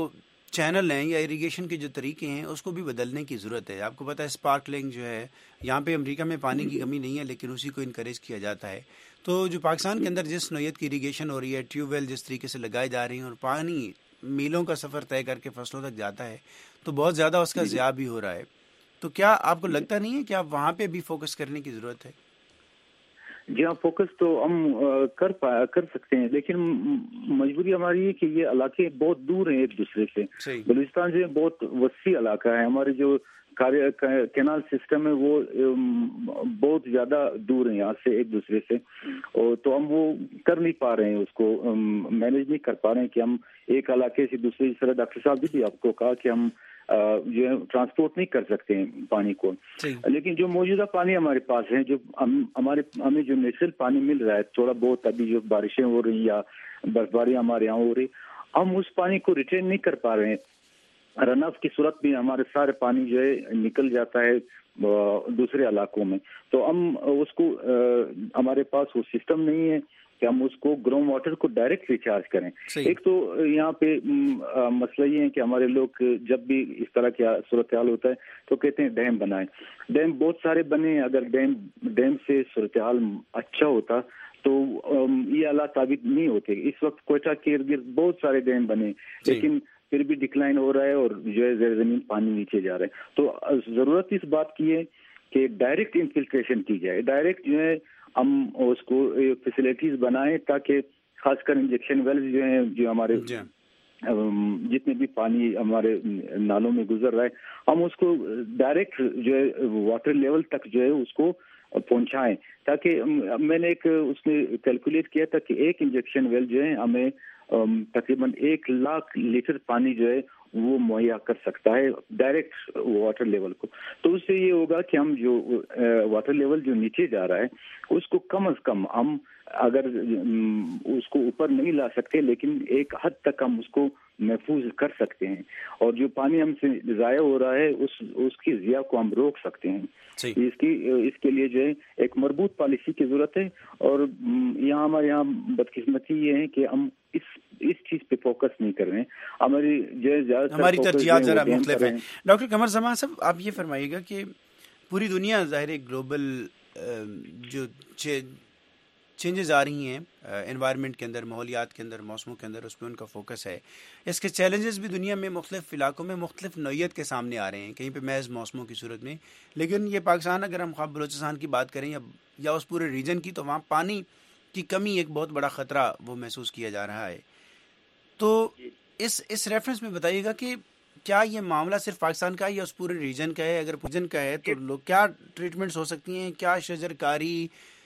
چینل ہیں یا اریگیشن کے جو طریقے ہیں اس کو بھی بدلنے کی ضرورت ہے. آپ کو پتہ ہے اسپارکلنگ جو ہے یہاں پہ امریکہ میں پانی کی کمی نہیں ہے لیکن اسی کو انکریج کیا جاتا ہے. تو جو پاکستان کے اندر جس نوعیت کی اریگیشن ہو رہی ہے, ٹیوب ویل جس طریقے سے لگائے جا رہی ہیں اور پانی میلوں کا سفر طے کر کے فصلوں تک جاتا ہے, تو بہت زیادہ اس کا ضیاع بھی ہو رہا ہے. تو کیا آپ کو لگتا نہیں ہے کہ آپ وہاں پہ بھی فوکس کرنے کی ضرورت ہے؟ جی ہاں, فوکس تو ہم کر پا کر سکتے ہیں, لیکن مجبوری ہماری ہے کہ یہ علاقے بہت دور ہیں ایک دوسرے سے. بلوچستان جو ہے بہت وسیع علاقہ ہے, ہمارے جو کینال سسٹم ہے وہ بہت زیادہ دور ہیں یہاں سے ایک دوسرے سے, اور تو ہم وہ کر نہیں پا رہے ہیں, اس کو مینیج نہیں کر پا رہے ہیں کہ ہم ایک علاقے سے دوسرے. جس طرح ڈاکٹر صاحب بھی آپ کو کہا کہ ہم جو ہے ٹرانسپورٹ نہیں کر سکتے ہیں پانی کو, لیکن جو موجودہ پانی ہمارے پاس ہے, جو ہمارے ہمیں جو نیچرل پانی مل رہا ہے تھوڑا بہت, ابھی جو بارشیں ہو رہی یا برف باری ہمارے یہاں ہو رہی, ہم اس پانی کو ریٹین نہیں کر پا رہے ہیں. رن آف کی صورت میں ہمارے سارے پانی جو ہے نکل جاتا ہے دوسرے علاقوں میں. تو ہم اس کو ہمارے پاس وہ سسٹم نہیں ہے کہ ہم اس کو گراؤنڈ واٹر کو ڈائریکٹ ریچارج کریں. ایک تو یہاں پہ مسئلہ یہ ہے کہ ہمارے لوگ جب بھی اس طرح کا صورتحال ہوتا ہے تو کہتے ہیں ڈیم بنائیں. ڈیم بہت سارے بنے, اگر ڈیم ڈیم سے صورتحال اچھا ہوتا تو یہ حالات ثابت نہیں ہوتے. اس وقت کوئٹہ کے ارد گرد بہت سارے ڈیم بنے, لیکن پھر بھی ڈکلائن ہو رہا ہے اور جو ہے زیر زمین پانی نیچے جا رہا ہے. تو ضرورت اس بات کی ہے کہ ڈائریکٹ انفلٹریشن کی جائے, ڈائریکٹ جو ہے ہم اس کو فیسلٹیز بنائیں تاکہ خاص کر انجیکشن ویلز جو ہیں جو ہمارے جتنے بھی پانی ہمارے نالوں میں گزر رہا ہے ہم اس کو ڈائریکٹ جو ہے واٹر لیول تک جو ہے اس کو پہنچائیں, تاکہ میں نے ایک اس میں کیلکولیٹ کیا تھا کہ ایک انجیکشن ویل جو ہے ہمیں تقریباً ایک لاکھ لیٹر پانی جو ہے وہ مہیا کر سکتا ہے ڈائریکٹ واٹر لیول کو. تو اس سے یہ ہوگا کہ ہم جو واٹر لیول جو نیچے جا رہا ہے اس کو کم از کم ہم اگر اس کو اوپر نہیں لا سکتے لیکن ایک حد تک ہم اس کو محفوظ کر سکتے ہیں, اور جو پانی ہم سے ضائع ہو رہا ہے اس اس کی ضیاع کو ہم روک سکتے ہیں. اس کی اس کے لیے جو ہے ایک مربوط پالیسی کی ضرورت ہے, اور یہاں ہمارے یہاں بدقسمتی یہ ہے کہ ہم اس اس چیز پہ فوکس نہیں کر رہے ہیں. ہماری جو ہے زیادہ ہماری ترجیحات ذرا مختلف ہیں. ڈاکٹر قمر زمان صاحب, آپ یہ فرمائیے گا کہ پوری دنیا ظاہر گلوبل جو چینجز آ رہی ہیں انوائرمنٹ کے اندر, ماحولیات کے اندر, موسموں کے اندر, اس پہ ان کا فوکس ہے. اس کے چیلنجز بھی دنیا میں مختلف علاقوں میں مختلف نوعیت کے سامنے آ رہے ہیں, کہیں پہ محض موسموں کی صورت میں, لیکن یہ پاکستان اگر ہم خواب بلوچستان کی بات کریں یا یا اس پورے ریجن کی, تو وہاں پانی کی کمی ایک بہت بڑا خطرہ وہ محسوس کیا جا رہا ہے. تو اس اس ریفرنس میں بتائیے گا کہ کیا یہ معاملہ صرف پاکستان کا ہے یا اس پورے ریجن کا ہے؟ اگر ریجن کا ہے تو لوگ کیا ٹریٹمنٹس ہو سکتی ہیں, کیا شجر کاری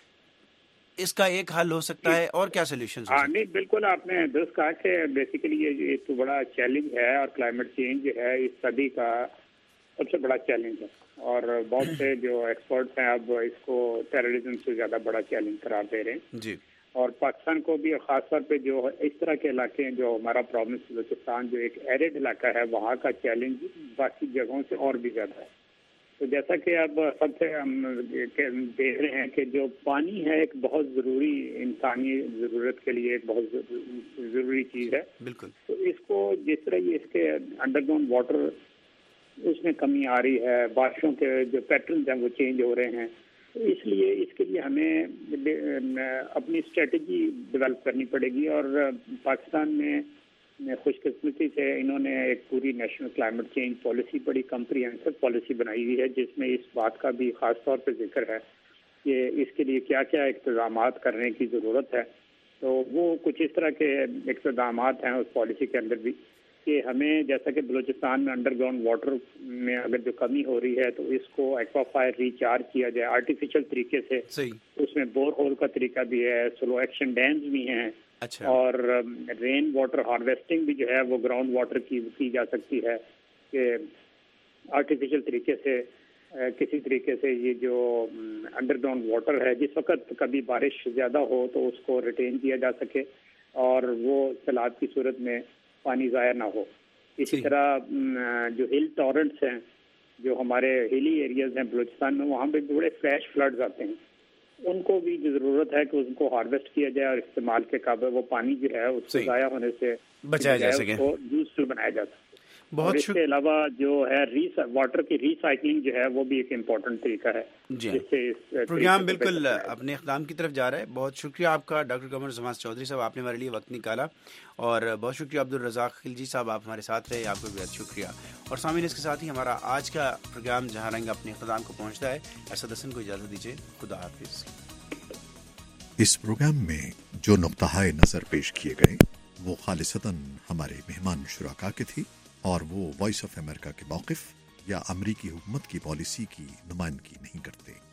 اس کا ایک حل ہو سکتا ہے, اور کیا سولوشنز؟ ہاں نہیں, بالکل آپ نے درست کہا کہ بیسیکلی یہ ایک تو بڑا چیلنج ہے, اور کلائمیٹ چینج ہے اس صدی کا سب سے بڑا چیلنج ہے, اور بہت سے جو ایکسپرٹس ہیں اب اس کو ٹیررزم سے زیادہ بڑا چیلنج قرار دے رہے ہیں جی. اور پاکستان کو بھی خاص طور پہ جو اس طرح کے علاقے ہیں, جو ہمارا پروونس بلوچستان جو ایک ایرڈ علاقہ ہے, وہاں کا چیلنج باقی جگہوں سے اور بھی زیادہ ہے. تو جیسا کہ اب سب سے ہم دیکھ رہے ہیں کہ جو پانی ہے ایک بہت ضروری انسانی ضرورت کے لیے ایک بہت ضروری چیز ہے. بالکل. تو اس کو جس طرح یہ اس کے انڈر گراؤنڈ واٹر اس میں کمی آ رہی ہے, بارشوں کے جو پیٹرنز ہیں وہ چینج ہو رہے ہیں, تو اس لیے اس کے لیے ہمیں اپنی اسٹریٹجی ڈیولپ کرنی پڑے گی. اور پاکستان میں خوش قسمتی سے انہوں نے ایک پوری نیشنل کلائمیٹ چینج پالیسی بڑی کمپریہنسو پالیسی بنائی ہوئی ہے, جس میں اس بات کا بھی خاص طور پہ ذکر ہے کہ اس کے لیے کیا کیا اقتدامات کرنے کی ضرورت ہے. تو وہ کچھ اس طرح کے اقتدامات ہیں اس پالیسی کے اندر بھی کہ ہمیں جیسا کہ بلوچستان میں انڈر گراؤنڈ واٹر میں اگر جو کمی ہو رہی ہے تو اس کو ایکوا فائر ریچارج کیا جائے آرٹیفیشل طریقے سے. اس میں بور ہول کا طریقہ بھی ہے, سلو ایکشن ڈیمز بھی ہیں, اچھا. اور رین واٹر ہارویسٹنگ بھی جو ہے وہ گراؤنڈ واٹر کی کی جا سکتی ہے کہ آرٹیفیشل طریقے سے کسی طریقے سے یہ جو انڈر گراؤنڈ واٹر ہے جس وقت کبھی بارش زیادہ ہو تو اس کو ریٹین کیا جا سکے اور وہ سیلاب کی صورت میں پانی ضائع نہ ہو. اسی طرح جو ہل ٹورنٹس ہیں جو ہمارے ہلی ایریاز ہیں بلوچستان میں, وہاں پہ بڑے فلیش فلڈز آتے ہیں, ان کو بھی جو ضرورت ہے کہ ان کو ہارویسٹ کیا جائے اور استعمال کے قابل وہ پانی جو ہے اس کو ضائع ہونے سے بچایا جا سکے, اس کو یوزفل بنایا جا سکے. اور اس کے علاوہ جو ہے واٹر کی ریسائکلنگ جو ہے وہ بھی ایک امپورٹنٹ طریقہ ہے جی جس سے پروگرام بالکل اپنے اختتام کی طرف جا رہا ہے. بہت شکریہ آپ کا ڈاکٹر قمر زمان چودھری صاحب, آپ نے ہمارے لیے وقت نکالا, اور بہت شکریہ عبدالرزاق خلجی صاحب, آپ ہمارے ساتھ رہے, آپ کو بھی بہت شکریہ. اور سامعین اس کے ساتھ ہی ہمارا آج کا پروگرام جہاں رنگ اپنے اختتام کو پہنچتا ہے. اسد حسن کو اجازت دیجیے, خدا حافظ. اس پروگرام میں جو نقطہ نظر پیش کیے گئے وہ خالصتاً ہمارے مہمان شرکا کے تھی, اور وہ وائس آف امریکہ کے موقف یا امریکی حکومت کی پالیسی کی نمائندگی نہیں کرتے.